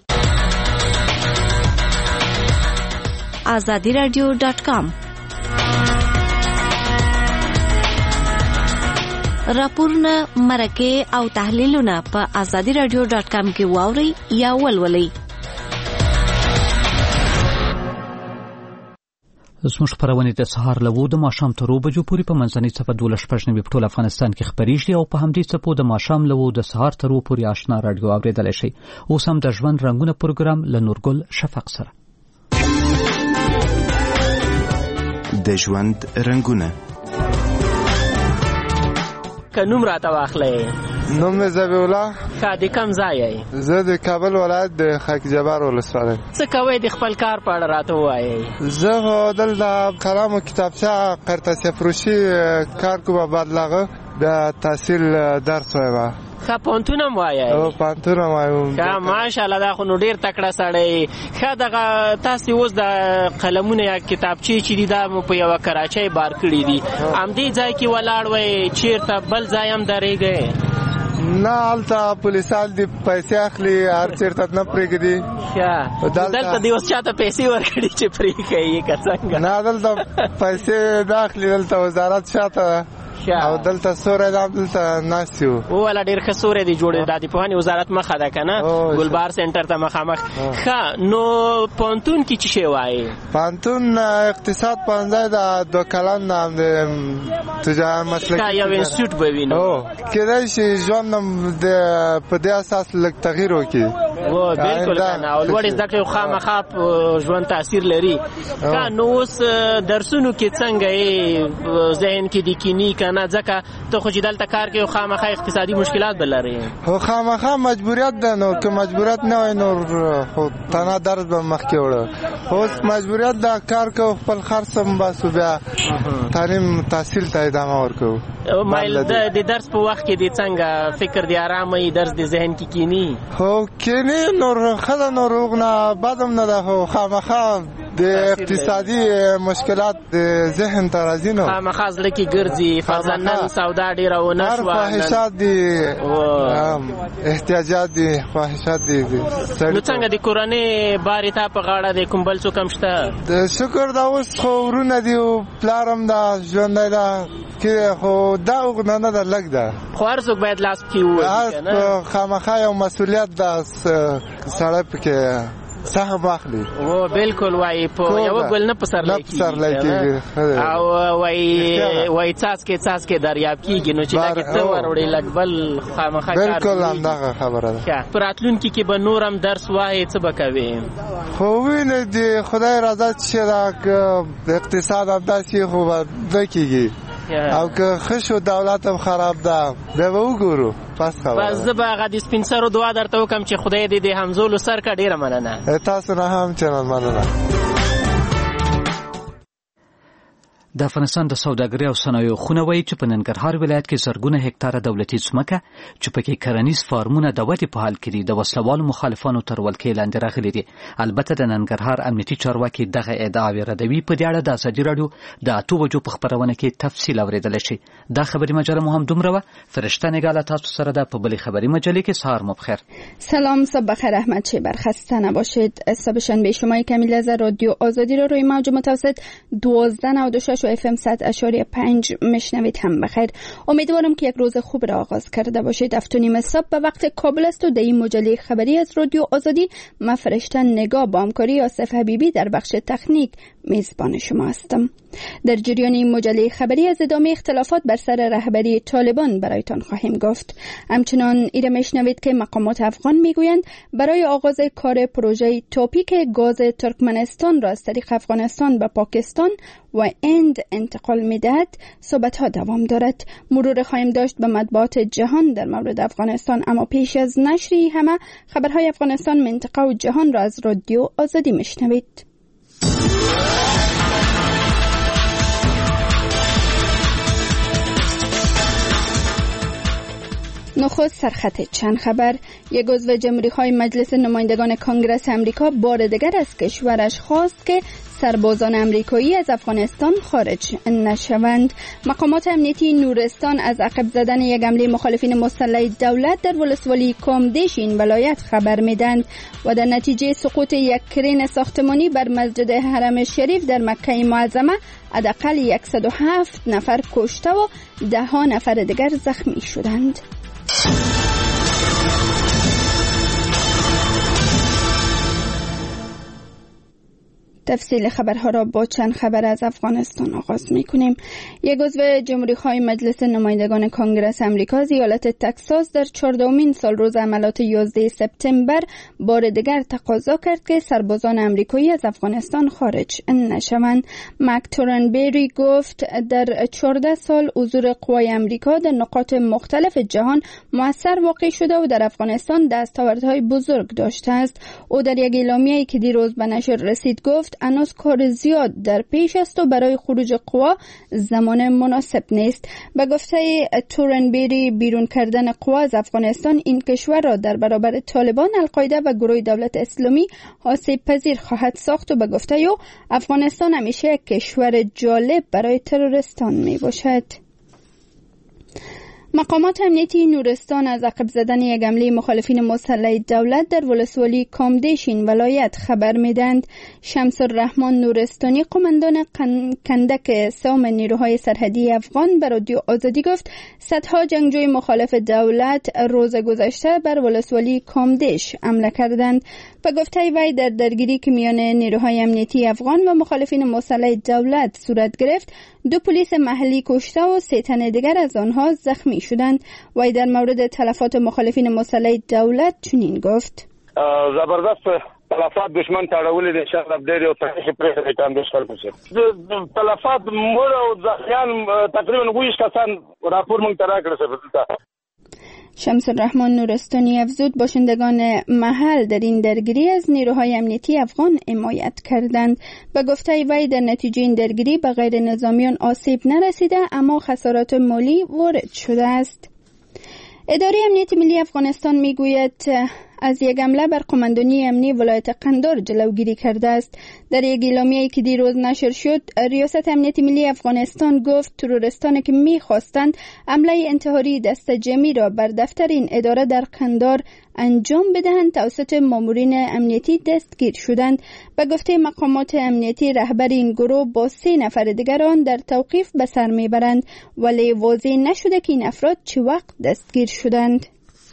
azadiradio.com راپورونه، مرکې او تحلیلونه په azadiradio.com کې واورئ یا ولولئ. زموږ خپرونې د سهار له 9 د ماښام تر 2 بجو پورې په منځنۍ صفحه 12 په ټول افغانستان کې خپرېږي او په همدې صفحو د ماښام له 9 د سهار تر 2 پورې آشنا رادیو اورېدلی شئ. اوس هم د ژوند رنګونه پروګرام له نورګل شفق سره. د ژوند رنګونه. که نوم راته واخلئ. نوم مې ذبیح الله. ښه، د کوم ځای یې؟ زه د کابل ولایت د خاک جبار ولسوالۍ. څه کوئ؟ د خپل کار په اړه راته ووایئ. زه دلته قلم و کتابچه قرطاسیه فروشي کار کوم. بعد لاغه د تحصیل درس وایم. ښه، پوهنتون هم وایئ؟ پوهنتون هم وایم. ښه، ماشاءالله، دا خو نو ډېر تکړه سړی. ښه، دغه تاسې اوس د قلمونه یا کتابچې چې دي دا مو په یوه کراچۍ بار کړي دي، همدې ځای کې ولاړ وئ؟ چېرته بل ځای هم درېږئ؟ نه، هلته پولیسان دي پیسې اخلي، هر چېرته نه پرېږدي. ښه، دلته دې اوس چاته پیسې ورکړي چې پرېښیي که څنګه؟ نه، دلته پیسې نه اخلي، دلته وزارت شاته او دلته سوری دا دلته ناست یو. والا ډېر ښه سوری دی جوړ. د پوهنې وزارت مخه ده که نه؟ ګلبار سنټر ته مخامخ. ښه، نو پوهنتون کې څه شی وایي؟ پوهنتون اقتصاد پوهنځی ده، 2 کلن هم د تجارت مسلکي. یو انسټیټیوټ به وي. نو کېدای شي ژوند په دې اساس لږ تغییر وکړي. بالکل که نه، او لوړې زده کړې خامخا ژوند تاثیر لري. ښه، نو اوس درسونو کې څنګه یې ذهن کې د کینی که نه؟ ځکه ته خو چې دلته کار کوې خامخا اقتصادي مشکلات به لرې. خو خامخا مجبوریت ده، نو که مجبوریت نه وای نو خو تنها درس به مخکې وړه. اوس مجبوریت ده، کار کوو، خپل خرڅ هم باسو، بیا تعلیم تحصیل ته ادامه ورکوو. مایل د درس په وخت کې د څنګه فکر دی آرامه درس د ذهن کې کینی؟ خو کینی نور ښه، نو روغ نه بد هم نه ده، خو خامخا د اقتصادي مشکلات د ذهن ته راځي. نو خامخا زړه کې ګرځي، فرضاً نن سودا ډېره ونه شوه، خواهشات دي، احتیاجات دي، خواهشات دي. نو څنګه د کورنۍ بار یې تا په غاړه دی؟ کوم بل څوک هم شته؟ د شکر دا اوس خو ورونه دي او پلار هم ده، ژوندی ده، خو دا اوغنه نه ده، لږ ده. خو هر څوک باید لاس پکې ووهي که نه؟ خامخا یو مسؤلیت ده، سړی پکې سهم واخلي. بالکل، وایي په یوه ګل نه پسرلی کېږي او وایي څاڅکې دریاب کېږي. نو چې لږ ته وروړې لږ بل خامخا کار. بالکل همدغه خبره ده. په راتلونکي کې به نور هم درس وایې، څه به کوې؟ خو وینې د خدای رضا چې ده، که اقتصاد همداسې خو به نه کېږي، او که ښه شو دولت هم خراب ده، بیا به وګورو. پس زه به هغه د سپین سرو دعا درته وکړم چې خدای دې د همزولو سر کړه. ډېره مننه. تاسو نه هم چنان مننه. د افغانستان د سوداګرۍ او صنایعو خونه وایي چې په ننګرهار ولایت کې زرګونه هکتاره دولتي ځمکه چې پکې کرنیز فارمونه د ودې په حال کې دي د وسلوالو مخالفانو تر ولکې لاندې راغلي دي. البته د ننګرهار امنیتي چارواکي دغه ادعاوې ردوي. په دې اړه د ازادي راډیو د 8 بجو په خبرونه کې تفصیل اوریدل شي. دا خبری مجله مو هم دومره و. فرشته نگاله تاسو سره ده په بلې خبری مجله کې. سهار مو بخیر. سلام، صبح بخیر. احمد شیبر خسته نباشید. صبح شنبه شما کمیل از رادیو آزادی رو روی موج متوسط 12.96 و FM 100.5 میشنوید. هم بخیر. امیدوارم که یک روز خوب را آغاز کرده باشید. 7:30 صبح به وقت کابل است و در این مجله خبری از رادیو آزادی من فرشته نگاه با همکاری آصف حبیبی در بخش تکنیک میزبان شما هستم. در جریان این مجله خبری از ادامه اختلافات بر سر رهبری طالبان برایتان خواهیم گفت. همچنان ایره میشنوید که مقامات افغان میگویند برای آغاز کار پروژه توپیک گاز ترکمنستان را از طریق افغانستان به پاکستان و هند انتقال میدهد صحبت ها دوام دارد. مرور خواهیم داشت به مطبوعات جهان در مورد افغانستان، اما پیش از نشری همه خبرهای افغانستان، منطقه و جهان را از رادیو آزادی میشنوید. نخست سرخط چند خبر. یک عضو جمهوری‌خواه مجلس نمایندگان کنگره آمریکا بار دیگر از کشورش خواست که سربازان آمریکایی از افغانستان خارج نشوند. مقامات امنیتی نورستان از عقب زدن یک حمله مخالفین مسلح دولت در ولسوالی کامدیش این ولایت خبر میدند و در نتیجه سقوط یک کرین ساختمانی بر مسجد حرم شریف در مکه معظمه حداقل 107 نفر کشته و 10 نفر دیگر زخمی شدند. تفصیل خبرها را با چند خبر از افغانستان آغاز می‌کنیم. یک عضو جمهوری‌خواه مجلس نمایندگان کنگره آمریکا از ایالت تگزاس در 14مین سالروز عملیات 11 سپتامبر بار دیگر تقاضا کرد که سربازان آمریکایی از افغانستان خارج نشوند. مک تورنبری گفت در 14 سال حضور قوای آمریکا در نقاط مختلف جهان مؤثر واقع شده و در افغانستان دستاوردهای بزرگ داشته است. او در یک اعلامیه‌ای که دیروز به نشر رسید گفت هنوز کار زیاد در پیش است و برای خروج قوا زمان مناسب نیست. به گفته تورنبری بیرون کردن قوا از افغانستان این کشور را در برابر طالبان، القاعده و گروه دولت اسلامی آسیب پذیر خواهد ساخت و به گفته او افغانستان همیشه یک کشور جالب برای تروریستان می باشد. مقامات امنیتی نورستان از عقب زدن یک حمله مخالفین مسلح دولت در ولسوالی کامدیش این ولایت خبر میدند. شمس الرحمن نورستانی، قماندان کندک سام نیروهای سرحدی افغان، به رادیو آزادی گفت صدها جنگجوی مخالف دولت روز گذشته بر ولسوالی کامدیش حمله کردند. به گفته وی در درگیری که میان نیروهای امنیتی افغان و مخالفین مسلح دولت صورت گرفت 2 پلیس محلی کشته و 3 تن دیگر از آنها زخمی شدند. وی در مورد تلفات مخالفین مسلح دولت چنین گفت: زبردست تلفات دشمن تړولې دي، انشاءالله ډېر یو تاریخي پرېکړه کوم د خلکو سره. تلفات مړ او زخمیان تقریبا 20 کسان راپور مونږ ته راکړل شوی. شمس الرحمن نورستانی افزود باشندگان محل در این درگیری از نیروهای امنیتی افغان حمایت کردند. به گفته وی در نتیجه این درگیری به غیر نظامیان آسیب نرسیده اما خسارات مالی وارد شده است. اداره امنیت ملی افغانستان میگوید از یک حمله بر قماندانی امنی ولایت قندار جلوگیری کرده است. در یک اعلامیه‌ای که دیروز نشر شد، ریاست امنیت ملی افغانستان گفت تروریستانی که می‌خواستند حمله انتحاری دست جمعی را بر دفتر این اداره در قندار انجام بدهند توسط مامورین امنیتی دستگیر شدند. به گفته مقامات امنیتی رهبر این گروه با 3 نفر دیگر آن در توقیف به سر میبرند، ولی واضح نشده که این افراد چه وقت دستگیر شدند.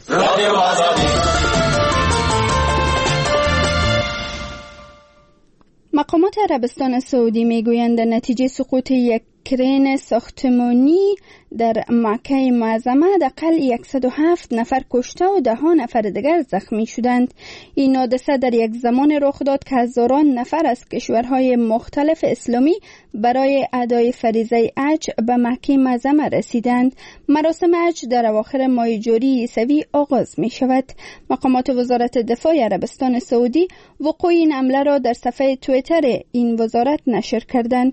مقامات عربستان سعودی میگویند در نتیجه سقوط یک کرین ساختمانی در مکه معظمه حداقل 107 نفر کشته و 10 نفر دیگر زخمی شدند. این حادثه در یک زمان رخ داد که هزاران نفر از کشورهای مختلف اسلامی برای ادای فریضه حج به مکه معظمه رسیدند. مراسم حج در اواخر ماه جاری عیسوی آغاز می شود. مقامات وزارت دفاع عربستان سعودی وقوع این حمله را در صفحه توییتر این وزارت نشر کردند.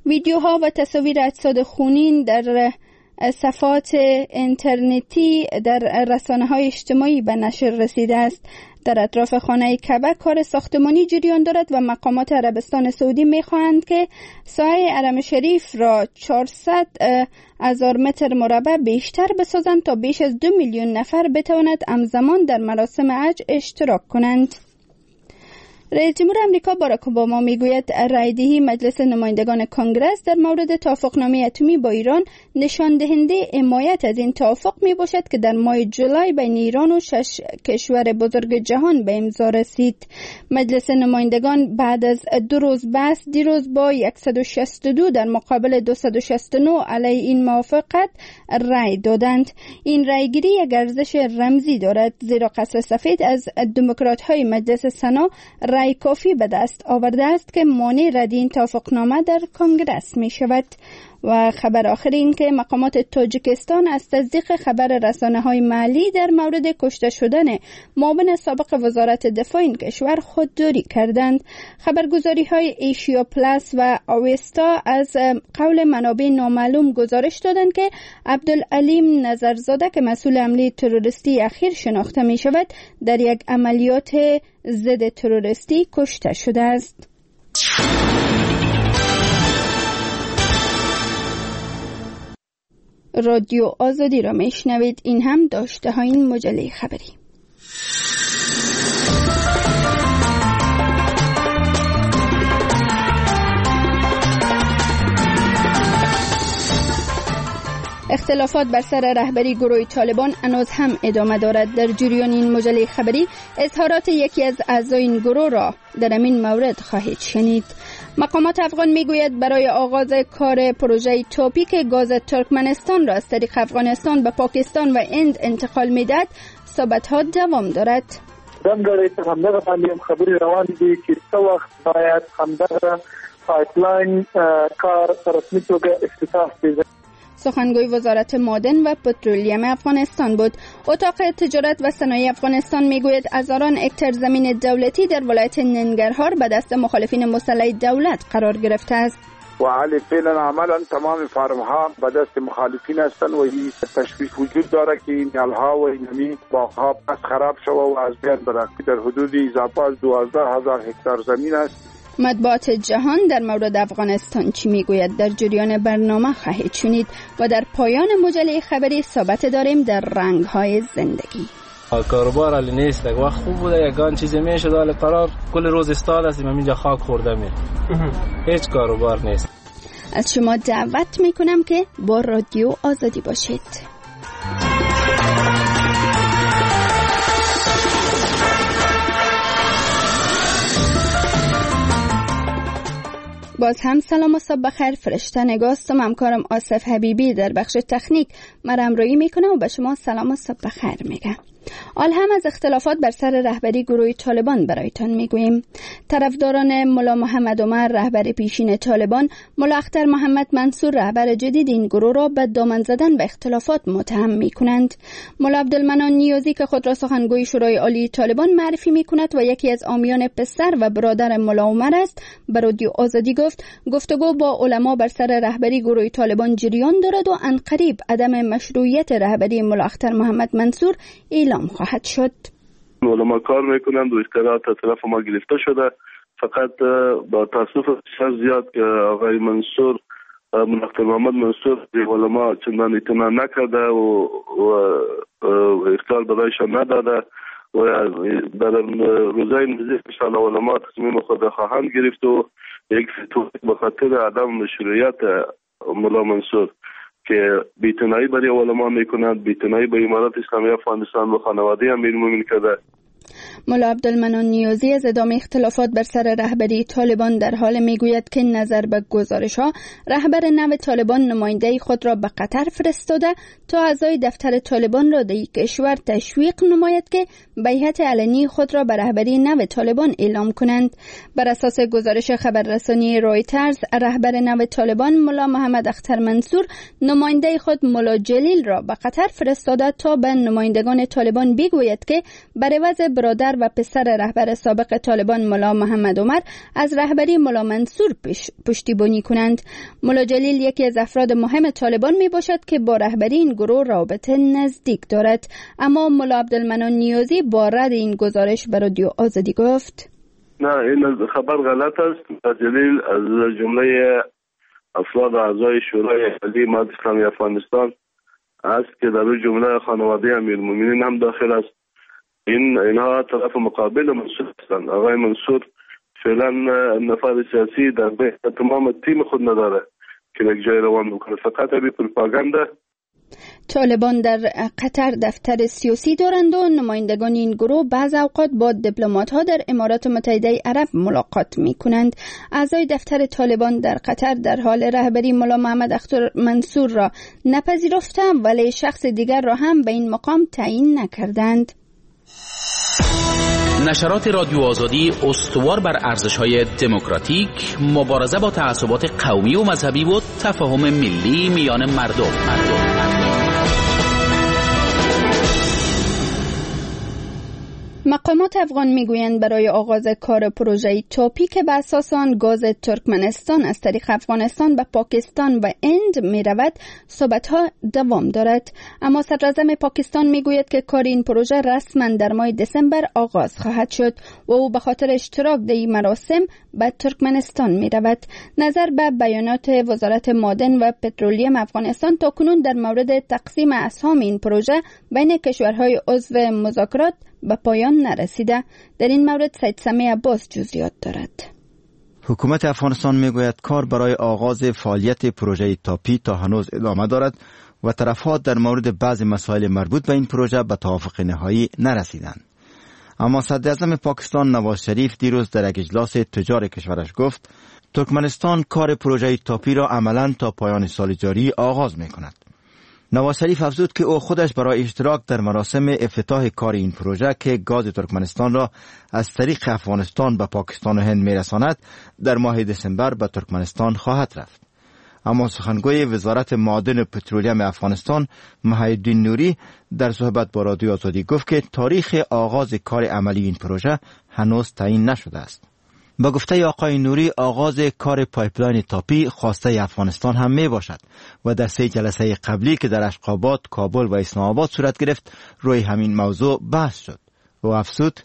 ویدیوها و تصاویر اجساد خونین در صفحات اینترنتی در رسانه‌های اجتماعی به نشر رسیده است. در اطراف خانه کعبه کار ساختمانی جریان دارد و مقامات عربستان سعودی می‌خواهند که ساحه حرم شریف را 400,000 متر مربع بیشتر بسازند تا بیش از 2 میلیون نفر بتواند همزمان در مراسم حج اشتراک کنند. رئیس جمهور آمریکا باراک اوباما میگوید رایدهی مجلس نمایندگان کنگره در مورد توافقنامه اتمی با ایران نشان دهنده حمایت از این توافق می باشد که در ماه جولای بین ایران و 6 کشور بزرگ جهان به امضا رسید. مجلس نمایندگان بعد از 2 روز بحث دیروز با 162 در مقابل 269 علیه این موافقت رای دادند. این رایگیری یک ارزش رمزی دارد زیرا قصر سفید از دموکرات‌های مجلس سنا رای کافی به دست آورده است که مانع رد این توافقنامه در کنگره می شود. و خبر آخر این که مقامات تاجیکستان از تصدیق خبر رسانه‌های محلی در مورد کشته شدن معاون سابق وزارت دفاع این کشور خودداری کردند. خبرگزاری‌های ایشیا پلاس و اوستا از قول منابع نامعلوم گزارش دادند که عبدالعلیم نظرزاده که مسئول حمله تروریستی اخیر شناخته می شود در یک عملیات ضد تروریستی کشته شده است. رادیو آزادی را میشنوید. این هم داشته های این مجله خبری. اختلافات بر سر رهبری گروه طالبان هنوز هم ادامه دارد. در جریان این مجله خبری اظهارات یکی از اعضای این گروه را در این مورد خواهید شنید. مقامات افغان میگوید برای آغاز کار پروژه توپیک گاز ترکمنستان را از طریق افغانستان به پاکستان و هند انتقال میدهد صحبت‌ها دوام دارد. دنګړې ته همدغه باندې خبرې روان دي چې څه وخت باید همدغه پایپلاین کار رسمي توګه افتتاح شي. سخنگوی وزارت معدن و پترولیم افغانستان بود. اتاق تجارت و صنایع افغانستان میگوید هزاران هکتار زمین دولتی در ولایت ننگرهار به دست مخالفین مسلح دولت قرار گرفته است. و حال فعلا عملا تمام فارم ها به دست مخالفین هستند و این تشویش وجود داره که این نلها و اینمی باغ ها پس خراب شده و از بین بره. در حدود اضافه از 12,000 هکتار زمین است. مطبوعات جهان در مورد افغانستان چی میگوید در جریان برنامه خواهید شنید و در پایان مجله خبری ثابت داریم در رنگ‌های زندگی. کاروبار علی نیست، یک وقت خوب بوده یگان چیزی میشد ولی قرار کل روز استاد هستیم اینجا خاک خورده می هیچ کاروبار نیست. از شما دعوت میکنم که با رادیو آزادی باشید. باز هم سلام و صبح بخیر. فرشته نگاستم، همکارم آصف حبیبی در بخش تکنیک مرامرویی میکنه و به شما سلام و صبح بخیر میگه. حال هم از اختلافات بر سر رهبری گروه طالبان برایتان میگوییم. طرفداران ملا محمد عمر رهبر پیشین طالبان، ملا اختر محمد منصور رهبر جدید این گروه را به دامن زدن به اختلافات متهم میکنند. ملا عبدالمنان نیازی که خود را سخنگوی شورای عالی طالبان معرفی میکند و یکی از عامیان پسر و برادر ملا عمر است، به رادیو آزادی گفت گفتگو با علما بر سر رهبری گروه طالبان جریان دارد و عنقریب عدم مشروعیت رهبری ملا اختر محمد منصور اعلام خواهد شد. علما کار میکنند و اطلاعات طرف ما گرفته شده، فقط با تاسف زیاد که آقای منصور اختر محمد منصور علما چندان اطمینان نکرده و اختیار برایشان نداده و در روزهای نزدیک انشاءالله علما تصمیم خود خواهند گرفت و یک به خاطر عدم مشروعیت ملا منصور که بی‌اعتنایی برای علما میکنند، بی‌اعتنایی به امارت اسلامی افغانستان و خانواده امیرالمومنین کرده. ملا عبدالمنان نیازی از ادامه اختلافات بر سر رهبری طالبان در حال میگوید که نظر به گزارش‌ها رهبر نو طالبان نماینده خود را به قطر فرستاده تا اعضای دفتر طالبان را در کشور تشویق نماید که بیعت علنی خود را به رهبری نو طالبان اعلام کنند. بر اساس گزارش خبررسانی رویترز، رهبر نو طالبان ملا محمد اختر منصور نماینده خود ملا جلیل را به قطر فرستاده تا به نمایندگان طالبان بگوید که بر عوض برادر و پسر رهبر سابق طالبان ملا محمد عمر از رهبری ملا منصور پشتیبانی کنند. ملا جلیل یکی از افراد مهم طالبان می باشد که با رهبری این گروه رابطه نزدیک دارد، اما ملا عبدالمنان نیازی با رد این گزارش به رادیو آزادی گفت نه، این خبر غلط است. جلیل از جمله افراد اعضای شورای عالی امت اسلامی افغانستان است که در جمله خانواده امیرالمومنین هم داخل است. اینها طرف مقابل منصور هستند. آقای منصور فعلا نفر سیاسی در بین تمام تیم خود نداره که یک جای روان بکنه، فقط به پروپاگاندا. طالبان در قطر دفتر سیاسی دارند و نمایندگان این گروه بعض اوقات با دیپلمات‌ها در امارات متحده عرب ملاقات می‌کنند. اعضای دفتر طالبان در قطر در حال رهبری ملا محمد اختر منصور را نپذیرفتند، ولی شخص دیگر را هم به این مقام تعیین نکردند. نشرات رادیو آزادی استوار بر ارزش‌های دموکراتیک، مبارزه با تعصبات قومی و مذهبی و تفاهم ملی میان مردم. مقامات افغان میگویند برای آغاز کار پروژه تاپی که به اساس آن گاز ترکمنستان از طریق افغانستان به پاکستان و هند میرود صحبت‌ها دوام دارد، اما صدراعظم پاکستان میگوید که کار این پروژه رسما در ماه دسامبر آغاز خواهد شد و او به خاطر اشتراک در این مراسم به ترکمنستان میرود. نظر به بیانات وزارت معدن و پترولیم افغانستان تاکنون در مورد تقسیم اسهام این پروژه بین کشورهای عضو مذاکرات به پایان نرسیده. در این مورد سید سمیع عباس جزئیات دارد. حکومت افغانستان میگوید کار برای آغاز فعالیت پروژه تاپی تا هنوز ادامه دارد و طرفها در مورد بعض مسائل مربوط به این پروژه به توافق نهایی نرسیدند. اما صدراعظم پاکستان نواز شریف دیروز در یک اجلاس تجار کشورش گفت ترکمنستان کار پروژه تاپی را عملاً تا پایان سال جاری آغاز میکند. نواز شریف افزود که او خودش برای اشتراک در مراسم افتتاح کار این پروژه که گاز ترکمنستان را از طریق افغانستان به پاکستان و هند میرساند در ماه دسامبر به ترکمنستان خواهد رفت. اما سخنگوی وزارت معدن و پترولیم افغانستان محیالدین نوری در صحبت با رادیو آزادی گفت که تاریخ آغاز کار عملی این پروژه هنوز تعیین نشده است. با گفته آقای نوری آغاز کار پایپلاین تاپی خواسته افغانستان هم می باشد و در 3 جلسه قبلی که در اشقابات، کابل و اسلام آباد صورت گرفت روی همین موضوع بحث شد و افزود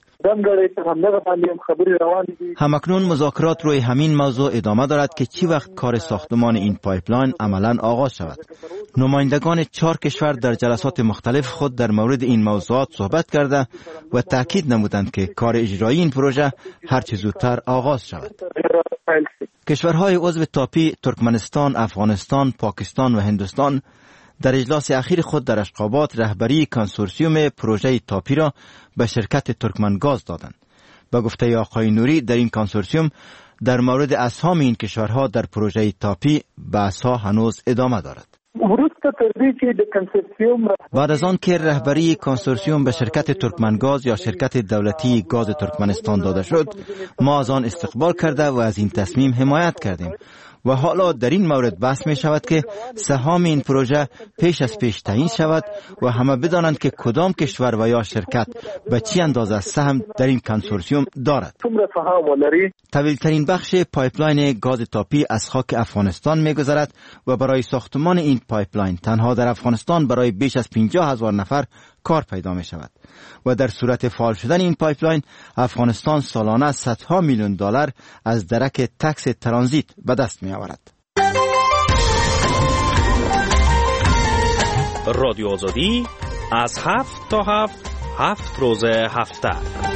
همکنون مذاکرات روی همین موضوع ادامه دارد که چی وقت کار ساختمان این پایپلاین عملاً آغاز شود. نمایندگان 4 کشور در جلسات مختلف خود در مورد این موضوعات صحبت کرده و تاکید نمودند که کار اجرایی این پروژه هر چه زودتر آغاز شود. کشورهای عضو تاپی ترکمنستان، افغانستان، پاکستان و هندوستان در اجلاس اخیر خود در اشقابات رهبری کنسورسیوم پروژه تاپی را به شرکت ترکمنگاز دادند. با گفته آقای نوری در این کنسورسیوم در مورد اسهام این کشورها در پروژه تاپی بحث‌ها هنوز ادامه دارد. بعد از آن که رهبری کنسورسیوم به شرکت ترکمنگاز یا شرکت دولتی گاز ترکمنستان داده شد، ما از آن استقبال کرده و از این تصمیم حمایت کردیم و حالا در این مورد بحث می شود که سهام این پروژه پیش از پیش تعیین شود و همه بدانند که کدام کشور و یا شرکت به چی اندازه سهم در این کنسورسیوم دارد. طویل‌ترین بخش پایپلاین گاز تاپی از خاک افغانستان می گذرد و برای ساختمان این پایپلاین تنها در افغانستان برای بیش از 50,000 نفر کار پیدا می شود و در صورت فعال شدن این پایپلاین افغانستان سالانه صدها میلیون دلار از درک تکس ترانزیت به دست می آورد. رادیو آزادی از 7 تا 7 روز هفته.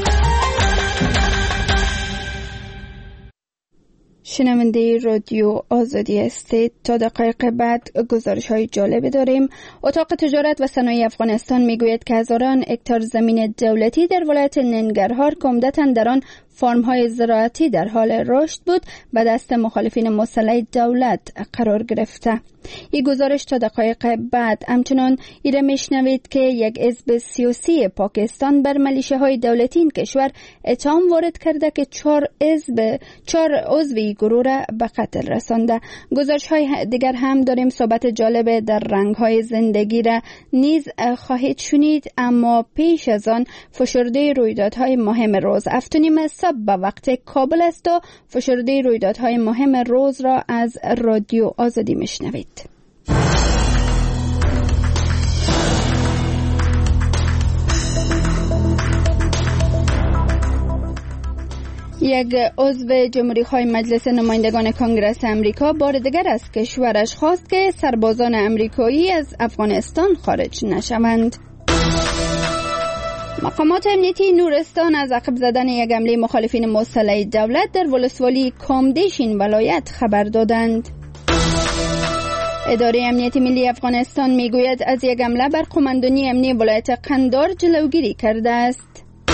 شنونده رادیو آزادی هستید. تا دقایق بعد گزارش های جالب داریم. اتاق تجارت و صنایع افغانستان میگوید که هزاران هکتار زمین دولتی در ولایت ننگرهار که عمدتاً در آن فارم‌های زراعتی در حال رشد بود به دست مخالفین مسلح دولت قرار گرفته. این گزارش تا دقایق بعد همچنان ایره میشنوید که یک حزب سیاسی پاکستان بر ملیشه‌های دولتی این کشور اتهام وارد کرده که 4 عضوی گروه را به قتل رسانده. گزارش‌های دیگر هم داریم. صحبت جالب در رنگ‌های زندگی را نیز خواهید شنید، اما پیش از آن فشرده رویدادهای مهم روز 7:30 صبح به وقت کابل است و فشرده رویدادهای مهم روز را از رادیو آزادی میشنوید. یک عضو جمهوری‌خواه مجلس نمایندگان کنگره امریکا بار دیگر از کشورش خواست که سربازان امریکایی از افغانستان خارج نشوند. مقامات امنیتی نورستان از عقب زدن یک حمله مخالفین مسلح دولت در ولسوالی کامدیش این ولایت خبر دادند. اداره امنیت ملی افغانستان میگوید از یک حمله بر قماندانی امنی ولایت قندار جلوگیری کرده است.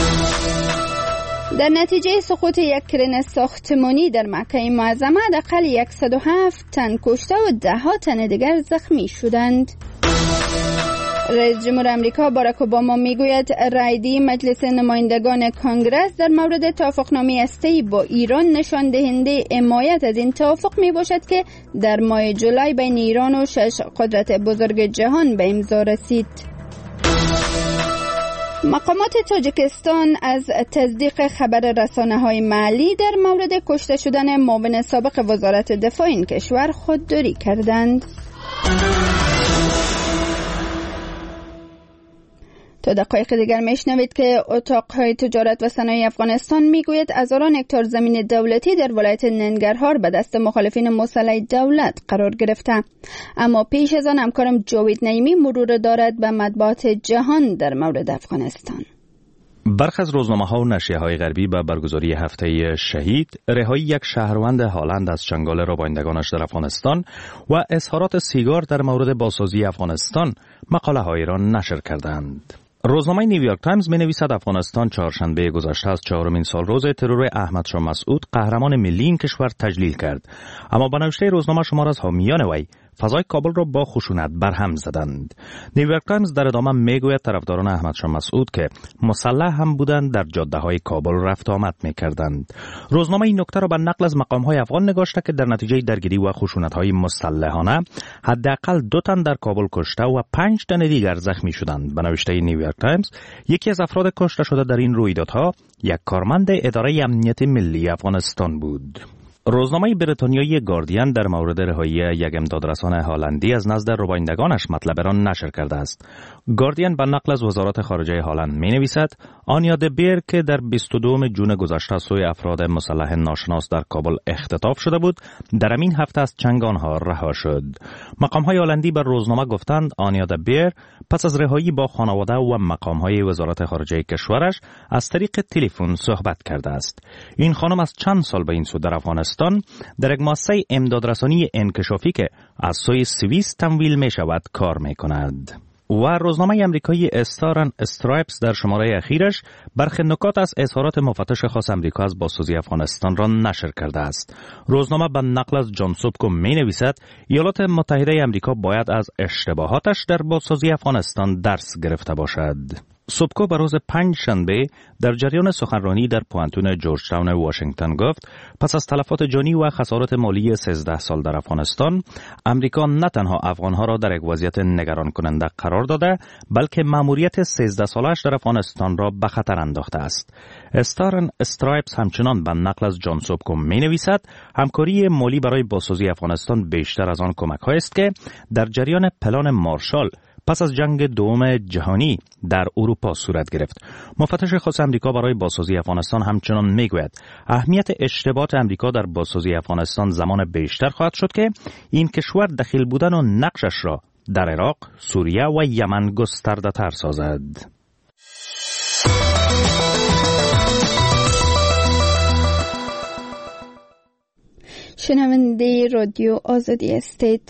در نتیجه سقوط یک کرن ساختمانی در مکه معظمه حداقل 107 تن کشته و 10 تن دیگر زخمی شدند. رئیس جمهور آمریکا باراک اوباما میگوید رأی‌دهی مجلس نمایندگان کنگره در مورد توافقنامه هسته‌ای با ایران نشان دهنده حمایت از این توافق میباشد که در ماه جولای بین ایران و 6 قدرت بزرگ جهان به امضا رسید. مقامات تاجیکستان از تصدیق خبر رسانه‌های محلی در مورد کشته شدن معاون سابق وزارت دفاع این کشور خودداری کردند. تا دقایق دیگر میشنوید که اتاقهای تجارت و صنایع افغانستان میگوید هزاران هکتار زمین دولتی در ولایت ننگرهار به دست مخالفین مسلح دولت قرار گرفته. اما پیش از آن همکارم جاوید نعیمی مرور دارد به مطبوعات جهان در مورد افغانستان. برخی از روزنامه‌ها و نشریه‌های غربی به برگزاری هفته شهید، رهایی یک شهروند هالند از چنگال ربایندگانش در افغانستان و اظهارات سیگار در مورد بازسازی افغانستان مقاله‌هایی را نشر کردند. روزنامه نیویورک تایمز می‌نویسد افغانستان چهارشنبه گذشته از 4مین سالروز ترور احمد شاه مسعود قهرمان ملی این کشور تجلیل کرد، اما با نوشته روزنامه شمار از حامیان وی فضای کابل را با خشونت برهم زدند. نیویورک تایمز در ادامه میگوید طرفداران احمد شاه مسعود که مسلح هم بودند در جاده‌های کابل رفت آمد می‌کردند. روزنامه این نکته را به نقل از مقام‌های افغان نگاشته که در نتیجه درگیری و خشونت‌های مسلحانه حداقل 2 تن در کابل کشته و 5 تن دیگر زخمی شدند. به نوشته نیویورک تایمز یکی از افراد کشته شده در این رویدادها یک کارمند اداره امنیت ملی افغانستان بود. روزنامه بریتانیایی گاردین در مورد رهایی یک امدادرسان هالندی از نزد ربایندگانش مطلب را نشر کرده است. گاردین به نقل از وزارت خارجه هالند می نویسد آنیا د بیر که در 22 جون گذشته سوی افراد مسلح ناشناس در کابل اختطاف شده بود، در همین هفته از چنگ آنها رها شد. مقام‌های هالندی بر روزنامه گفتند آنیا د بیر پس از رهایی با خانواده و مقام‌های وزارت خارجه کشورش از طریق تلفن صحبت کرده است. این خانم از چند سال به این سو در افغانستان در یک مؤسسه امدادرسانی انکشافی که از سوی سوئیس تمویل می شود کار می کند. و روزنامه امریکایی استار اند استرایپس در شماره اخیرش برخی نکات از اظهارات مفتش خاص امریکا از بازسازی افغانستان را نشر کرده است. روزنامه به نقل از جان سوبکو می نویسد ایالات متحده امریکا باید از اشتباهاتش در بازسازی افغانستان درس گرفته باشد. سوبکو به روز 5 شنبه در جریان سخنرانی در پوانتون جورج تاون واشنگتن گفت پس از تلفات جانی و خسارات مالی 13 سال در افغانستان، امریکا نه تنها افغانها را در یک وضعیت نگران کننده قرار داده، بلکه مأموریت 13 سالش در افغانستان را به خطر انداخته است. استار اند استرایپس همچنان به نقل از جان سوبکو می نویسد همکاری مالی برای بازسازی افغانستان بیشتر از آن کمک‌هایی است که در جریان پلان مارشال پس از جنگ دوم جهانی در اروپا صورت گرفت. مفتش خاص امریکا برای بازسازی افغانستان همچنان میگوید اهمیت اشتباهات امریکا در بازسازی افغانستان زمان بیشتر خواهد شد که این کشور دخیل بودن و نقشش را در عراق، سوریه و یمن گسترده تر سازد. شنونده رادیو آزادی هستید.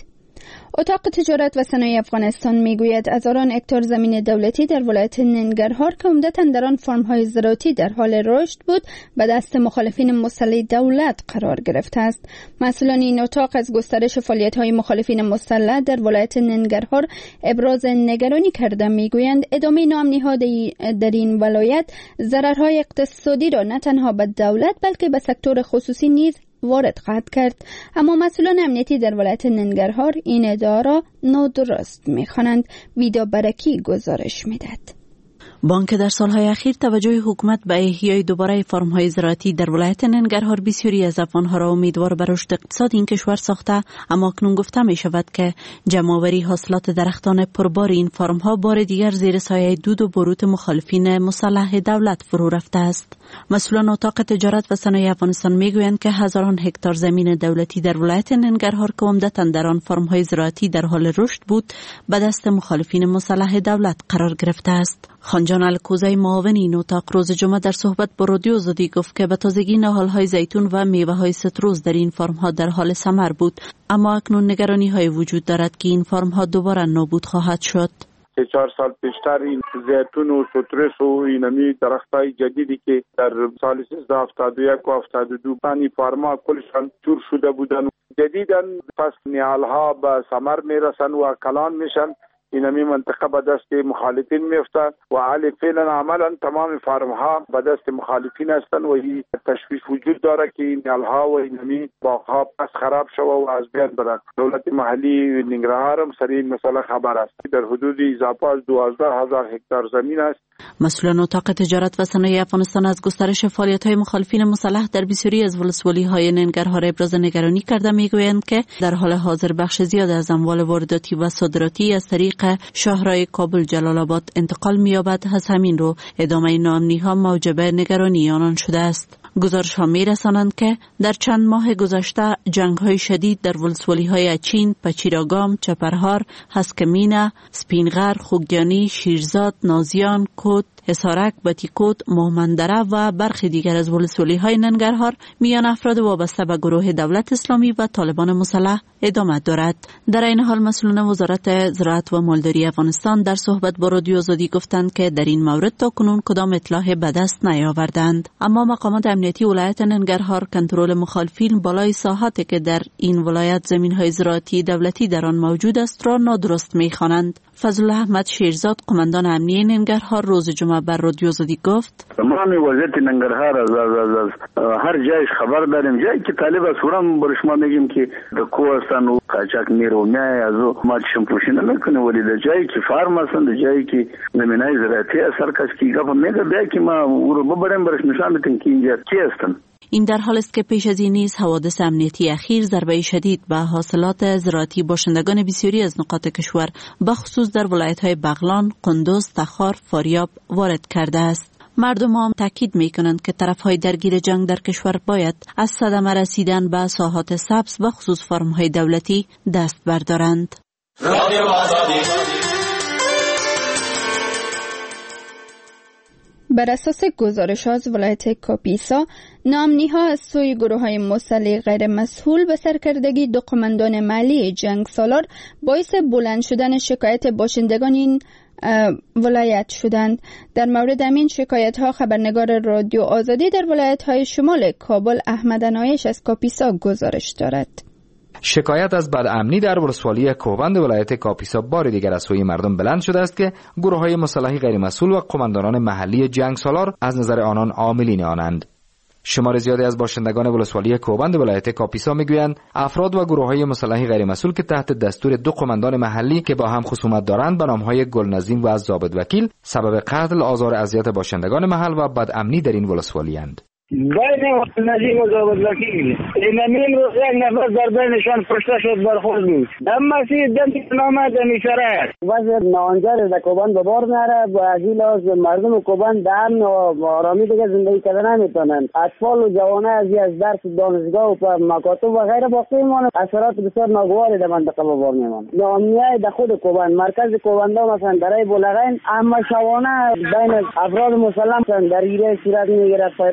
اتاق تجارت و صنایع افغانستان میگوید هزاران هکتار زمین دولتی در ولایت ننگرهار که عمدتاً در آن فرم‌های زراعتی در حال رشد بود به دست مخالفین مسلح دولت قرار گرفته است. مسئولان این اتاق از گسترش فعالیت‌های مخالفین مسلح در ولایت ننگرهار ابراز نگرانی کرده میگویند ادامه ناامنی‌ها در این ولایت ضررهای اقتصادی را نه تنها به دولت بلکه به سکتور خصوصی نیز وارد خواهد کرد. اما مسئولان امنیتی در ولایت ننگرهار این ادعا را نادرست می‌خوانند. ویدا برکی گزارش می‌دهد. بانک در سالهای اخیر توجه حکومت به احیای دوباره فرم‌های زراعتی در ولایت ننگرهار بسیاری از افغان‌ها را امیدوار به رشد اقتصادی این کشور ساخته، اما اکنون گفته می شود که جمع‌آوری حاصلات درختان پربار این فرم‌ها بار دیگر زیر سایه دود و بروت مخالفین مسلح دولت فرو رفته است. مسئولان اتاق تجارت و صنایع افغانستان میگویند که هزاران هکتار زمین دولتی در ولایت ننگرهار که عمدتاً در آن فرم‌های زراعتی در حال رشد بود به دست مخالفین مسلح دولت قرار گرفته است. خانجان الکوزی معاون این اتاق روز جمعه در صحبت با رادیو آزادی گفت که به تازگی نهال‌های زیتون و میوه‌های سیتروس در این فرم‌ها در حال ثمر بود، اما اکنون نگرانی‌های وجود دارد که این فرم‌ها دوباره نابود خواهد شد. 4 سال پیشتر این زیتون و سیتروس و اینمی درختای جدیدی که در سال 1371 و 72 پنی فارما کلشان جور شده بودن، جدیداً پس نهال‌ها به ثمر میرسن و کلان میشن، اینمی منطقه به دست مخالفین میفتن و حال فعلا عملا تمام فارم‌ها به دست مخالفین هستند و این تشویش وجود داره که این نهال‌ها و اینمی باغ‌ها پس خراب شوه و از بین برن. دولت محلی ننگرهار هم سر این مسئله خبر است. در حدود اضافه از 12000 هکتار زمین است. مسئولان اتاق تجارت و صنایع افغانستان از گسترش فعالیت‌های مخالفین مسلح در بسیاری از ولسوالی‌های ننگرهار ابراز نگرانی کرده میگویند که در حال حاضر بخش زیاد از اموال وارداتی و صادراتی از طریق شاهراه کابل جلال آباد انتقال می‌یابد. از همین رو ادامه ناامنی‌ها موجب نگرانی آنان شده است. گزارش‌ها می‌رسانند که در چند ماه گذشته جنگ‌های شدید در ولسوالی‌های اچین، پچیراگام، چپرهار، هسکمینه، سپینغر، خوگیانی، شیرزاد، نازیان، کوت، حصارک، بطیکوت، مومندره و برخی دیگر از ولسوالی‌های ننگرهار میان افراد وابسته به گروه دولت اسلامی و طالبان مسلح ادامه دارد. در این حال مسئولان وزارت زراعت و مالداری افغانستان در صحبت با رادیو آزادی گفتند که در این مورد تاکنون کدام اطلاع به دست نیاوردند، اما مقامات امنیتی ولایت ننگرهار کنترل مخالفین بالای ساحاتی که در این ولایت زمین‌های زراعتی دولتی در آن موجود است را نادرست می‌خوانند. فضل احمد شیرزاد قماندان امنیه ننگرهار روز جمعه بر رادیو آزادی گفت: تمام وضعیت ننگرهار از هر جایش خبر داریم، جایی که طالب است ورم بر شما میگیم که د کوهستان و قاچاق میرو میای از ما چشم پوشی نمیکنه، ولی در جایی که فارم هستند، در جایی که زمینای زراعتی اثر کس کی گپ میگه بیا که ما ورو ببریم برش نشان بدیم که اینجا کی هستن. این در حال است که پیش از این نیز حوادث امنیتی اخیر ضربه شدید به حاصلات زراعتی باشندگان بسیاری از نقاط کشور بخصوص در ولایت‌های بغلان، قندوز، تخار، فاریاب وارد کرده است. مردم هم تاکید می‌کنند که طرف‌های درگیر جنگ در کشور باید از صدمه رسیدن به ساحات سبز و خصوص فرم‌های دولتی دست بردارند. بر اساس گزارش از ولایت کاپیسا، ناامنی‌ها از سوی گروه‌های مسلح غیر مسئول به سرکردگی دو قماندان محلی جنگ سالار باعث بلند شدن شکایت باشندگان این ولایت شدند. در مورد همین شکایت‌ها خبرنگار رادیو آزادی در ولایت‌های شمال کابل احمد انایش از کاپیسا گزارش دارد. شکایت از بدامنی در ولسوالی کوهبند ولایت کاپیسا بار دیگر از سوی مردم بلند شده است که گروه‌های مسلح غیر مسئول و قماندانان محلی جنگ سالار از نظر آنان عاملین آنند. شمار زیادی از باشندگان ولسوالی کوهبند ولایت کاپیسا میگویند افراد و گروه‌های مسلح غیر مسئول که تحت دستور دو قماندان محلی که با هم خصومت دارند به نام‌های گلنظیم و ضابط وکیل سبب قتل، آزار، اذیت باشندگان محل و بدامنی در این ولسوالی اند. بین نظیم و ضابط وکیل این امین روز یک نفر در بینشان کشته شد برخورد بود. دم مسیح دم نامه دمی شرح وضع نانجر در کوبان به بار نره و از این لحاظ مردم کوبان در امن و آرامی دیگه زندگی کردن نمیتونن. اطفال و جوانه از درس دانشگاه و مکاتب و غیره باقی میمونن. اثرات بسیار ناگواری در منطقه به بار میمونن. ناامنیت در خود کوبان مرکز کوبان مثلا درای بولغین اما شوانه بین افراد مسلم درگیری صورت میگیره، فایرای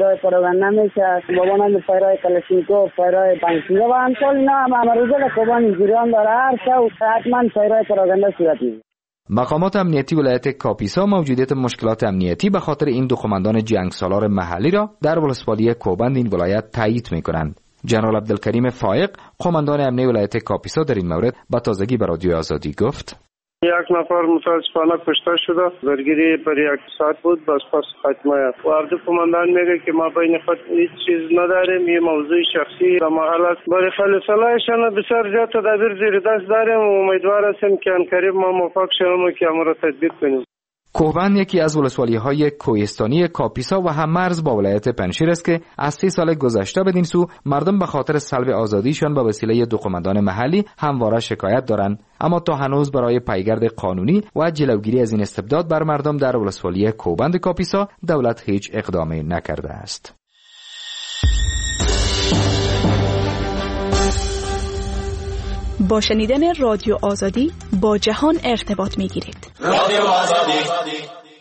نمیشه. بابا هم فایرای کلاشینکوف، فایرای بانکیزه و همچال اینا هم امروزه در کوبان جریان داره. هر شب حتما فایرای پراگنده صورت میگیره. مقامات امنیتی ولایت کاپیسا موجودیت مشکلات امنیتی به خاطر این دو قماندان جنگ سالار محلی را در ولسوالی کوبند این ولایت تایید می‌کنند. جنرال عبدالکریم فایق قماندان امنیتی ولایت کاپیسا در این مورد با تازگی به رادیو آزادی گفت: یک نفر متاسفانه کشته شده. درگیری پر یک ساعت بود، بس پس ختمه. و عبد کماندان میگه که ما بین خود هیچ چیز نداریم، یه موضوع شخصی در محل است. برای فلسلایشان بسیار زیاد تدابیر زیر دست داریم و امیدوار هستیم که انقریب ما موفق شویم و که امر را تطبیق کنیم. کوهبند یکی از ولسوالی‌های کوهستانی کاپیسا و هم مرز با ولایت پنشیر است که از 30 سال گذشته بدین سو مردم به خاطر سلب آزادیشان به وسیله دو قماندان محلی همواره شکایت دارند، اما تا هنوز برای پیگرد قانونی و جلوگیری از این استبداد بر مردم در ولسوالی کوهبند کاپیسا دولت هیچ اقدامی نکرده است. با شنیدن رادیو آزادی با جهان ارتباط می‌گیرید. رادیو آزادی.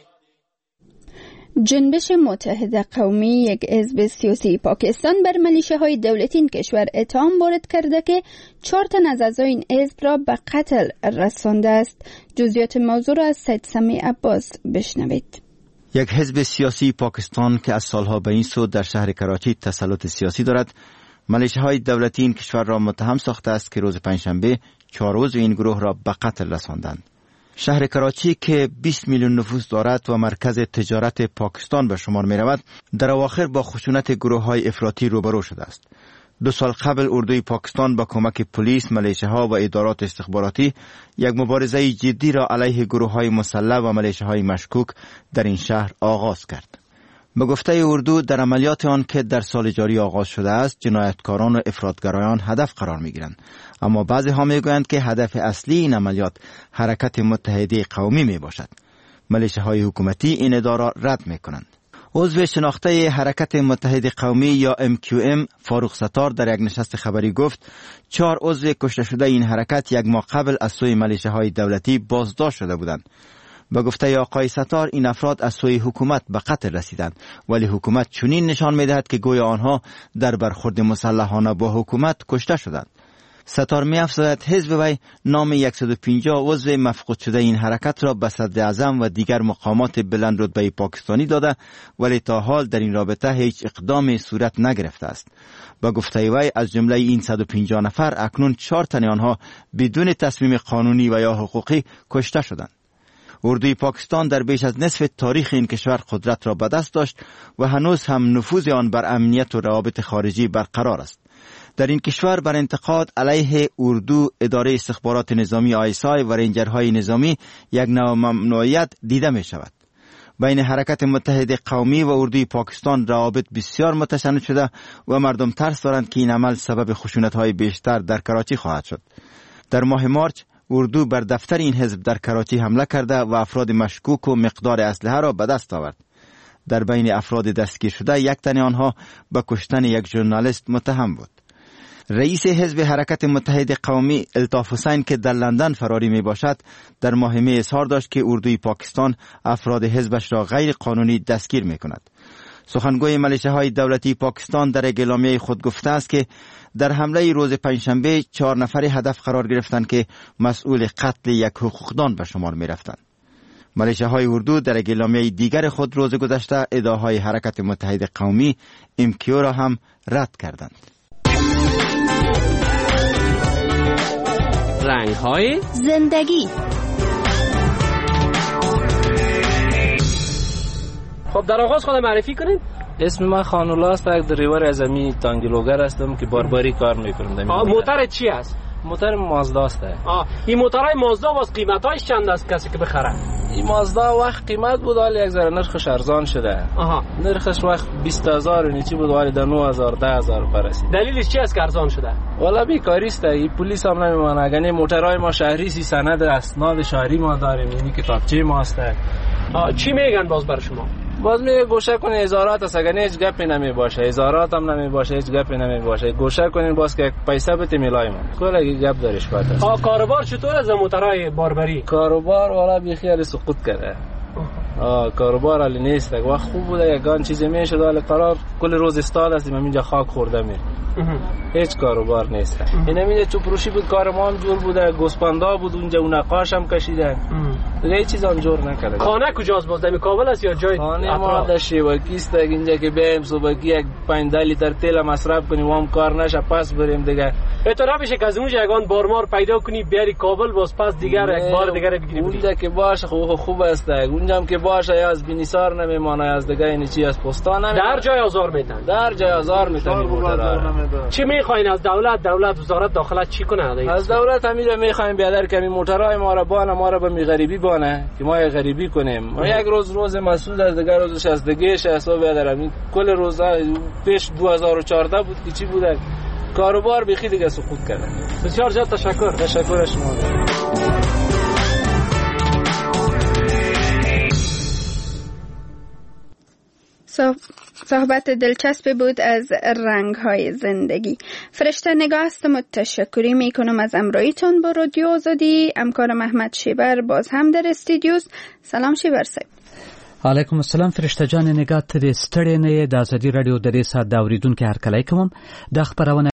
جنبش متحد قومی، یک حزب سیاسی پاکستان، بر ملیشه‌های دولتی این کشور اتهام وارد کرده که 4 تن از اعضای این حزب را به قتل رسانده است. جزئیات موضوع را از سید سمیع عباس بشنوید. یک حزب سیاسی پاکستان که از سالها به این سو در شهر کراچی تسلط سیاسی دارد، ملیشه‌های دولتی این کشور را متهم ساخته است که روز پنجشنبه 4 عضو این گروه را به قتل رساندند. شهر کراچی که 20 میلیون نفوس دارد و مرکز تجارت پاکستان به شمار می رود، در اواخر با خشونت گروه‌های افراطی روبرو شده است. 2 سال قبل اردوی پاکستان با کمک پلیس، ملیشه‌ها و ادارات استخباراتی یک مبارزه جدی را علیه گروه‌های مسلح و ملیشه‌های مشکوک در این شهر آغاز کرد. به گفته اردو، در عملیات آن که در سال جاری آغاز شده است، جنایتکاران و افراطگرایان هدف قرار می‌گیرند، اما بعضی ها میگویند که هدف اصلی این عملیات حرکت متحده قومی میباشد. ملیشه‌های حکومتی این ادعا را رد میکنند. عضو شناخته حرکت متحد قومی یا MQM فاروق ستار در یک نشست خبری گفت 4 عضو کشته شده این حرکت 1 ماه قبل از سوی ملیشه‌های دولتی بازداشت شده بودند. به گفته آقای ستار، این افراد از سوی حکومت به قتل رسیدند، ولی حکومت چنین نشان می‌دهد که گویا آنها در برخورد مسلحانه با حکومت کشته شدند. ستار می‌افزاید حزب وی نام 150 عضو مفقود شده این حرکت را به صدر اعظم و دیگر مقامات بلند رتبه پاکستانی داده، ولی تا حال در این رابطه هیچ اقدامی صورت نگرفته است. با گفته وی از جمله این 150 نفر اکنون 4 تن آنها بدون تصمیم قانونی و یا حقوقی کشته شدند. اردوی پاکستان در بیش از نصف تاریخ این کشور قدرت را به دست داشت و هنوز هم نفوذ آن بر امنیت و روابط خارجی برقرار است. در این کشور بر انتقاد علیه اردو، اداره استخبارات نظامی آیسای و رنجرهای نظامی یک نوع ممنوعیت دیده می شود. بین حرکت متحد قومی و اردوی پاکستان روابط بسیار متشنج شده و مردم ترس دارند که این عمل سبب خشونت‌های بیشتر در کراچی خواهد شد. در ماه مارچ اردو بر دفتر این حزب در کراچی حمله کرده و افراد مشکوک و مقدار اسلحه را به دست آورد. در بین افراد دستگیر شده 1 تن آنها به کشتن یک ژورنالیست متهم بود. رئیس حزب حرکت متحد قومی الطاف حسین که در لندن فراری می باشد، در ماه می اظهار داشت که اردوی پاکستان افراد حزبش را غیر قانونی دستگیر می کند. سخنگوی ملیشه‌های دولتی پاکستان در اعلامیه خود گفته است که در حمله روز پنجشنبه 4 نفر هدف قرار گرفتند که مسئول قتل یک حقوقدان به شمار می رفتند. ملیشه‌های اردو در اعلامیه دیگر خود روز گذشته ادعاهای حرکت متحد قومی MQ را هم رد کردند. رنگ‌های زندگی. خب در آغاز خود معرفی کنید. اسم من خانولا است، یک دریور اعظمی تانگلوگر هستم که بارباری کار میکنم. موتر چی است؟ موتر مازدا است. این موترهای مازدا واس قیمتایش چند است کسی که بخره؟ این مازدا وقت قیمت بود ولی یک ذره نرخش ارزان شده. نرخش وقت 20000 نیچی بود ولی در 9000 10000 برسید. دلیلش چی است که ارزان شده؟ والا بیکاری است. این پلیس هم نمیمونه. اگه موترهای ما شهری سی سند اسناد شهری ما داریم، یعنی کتابچه ما است. چی میگن باز بر شما؟ باز میگه گوشه کنین هزارات است، اگر هیچ گپی نمی باشه، هزارات هم نمی باشه، هیچ گپی نمی باشه، گوشه کنین باز که پیسه بده میلای ما کلی گپ دارش باشه. کاروبار چطور از موترهای باربری؟ کاروبار والا بی خیال سقوط کرده. کاروبار علی نیست و خوب بوده یگان چیزی میشد ولی قرار کل روز استاد هستیم همینجا خاک خورده می هیچ کاروبار نیست. این همینجا چوبروشی بود کار ما هم جور بوده گوسپندا بود اونجا اون نقاش هم کشیدن دیگه هیچ چیز هم جور نکرده. خانه کجاست باز در کابل است یا جای خانه ما در شیواکی است اینجا که بریم صبح یک 5 لیتر تیل مصرف کنیم و هم کار نشه پس بریم دیگه بهتر نمیشه که از اونجا یگان بارمار پیدا کنی بیاری کابل باز پس دیگر یک بار دیگر بگیری اونجا که باشه خوب است اونجا هم که باشه یا از بینیسار نمیمانه از دیگه این چی از پستان نمیمانه در جای آزار میتن در جای آزار میتن چی میخواین از دولت وزارت داخله چی کنه از دولت همیشه میخوایم بیادر کمی موترهای ما را بانه ما را به غریبی بانه که ما غریبی کنیم ما یک روز مسعود از دیگه روزش از دیگه حساب بیادر کل روزا پیش 2014 بود که چی بوده کاروبار بخی دیگه سقوط کرده. بسیار زیاد تشکر از شما. صحبت دلچسبی بود از رنگ‌های زندگی. فرشته نگاه هستم و تشکری میکنم از امراییتون با رادیو آزادی. همکار محمد شیبر باز هم در استودیوس. سلام شیبر صاحب. علیکم السلام فرشته جان نگاه ته ستړی نه د ازادي رادیو د ریسا د اوریدونکو هر کله کوم د خبرونه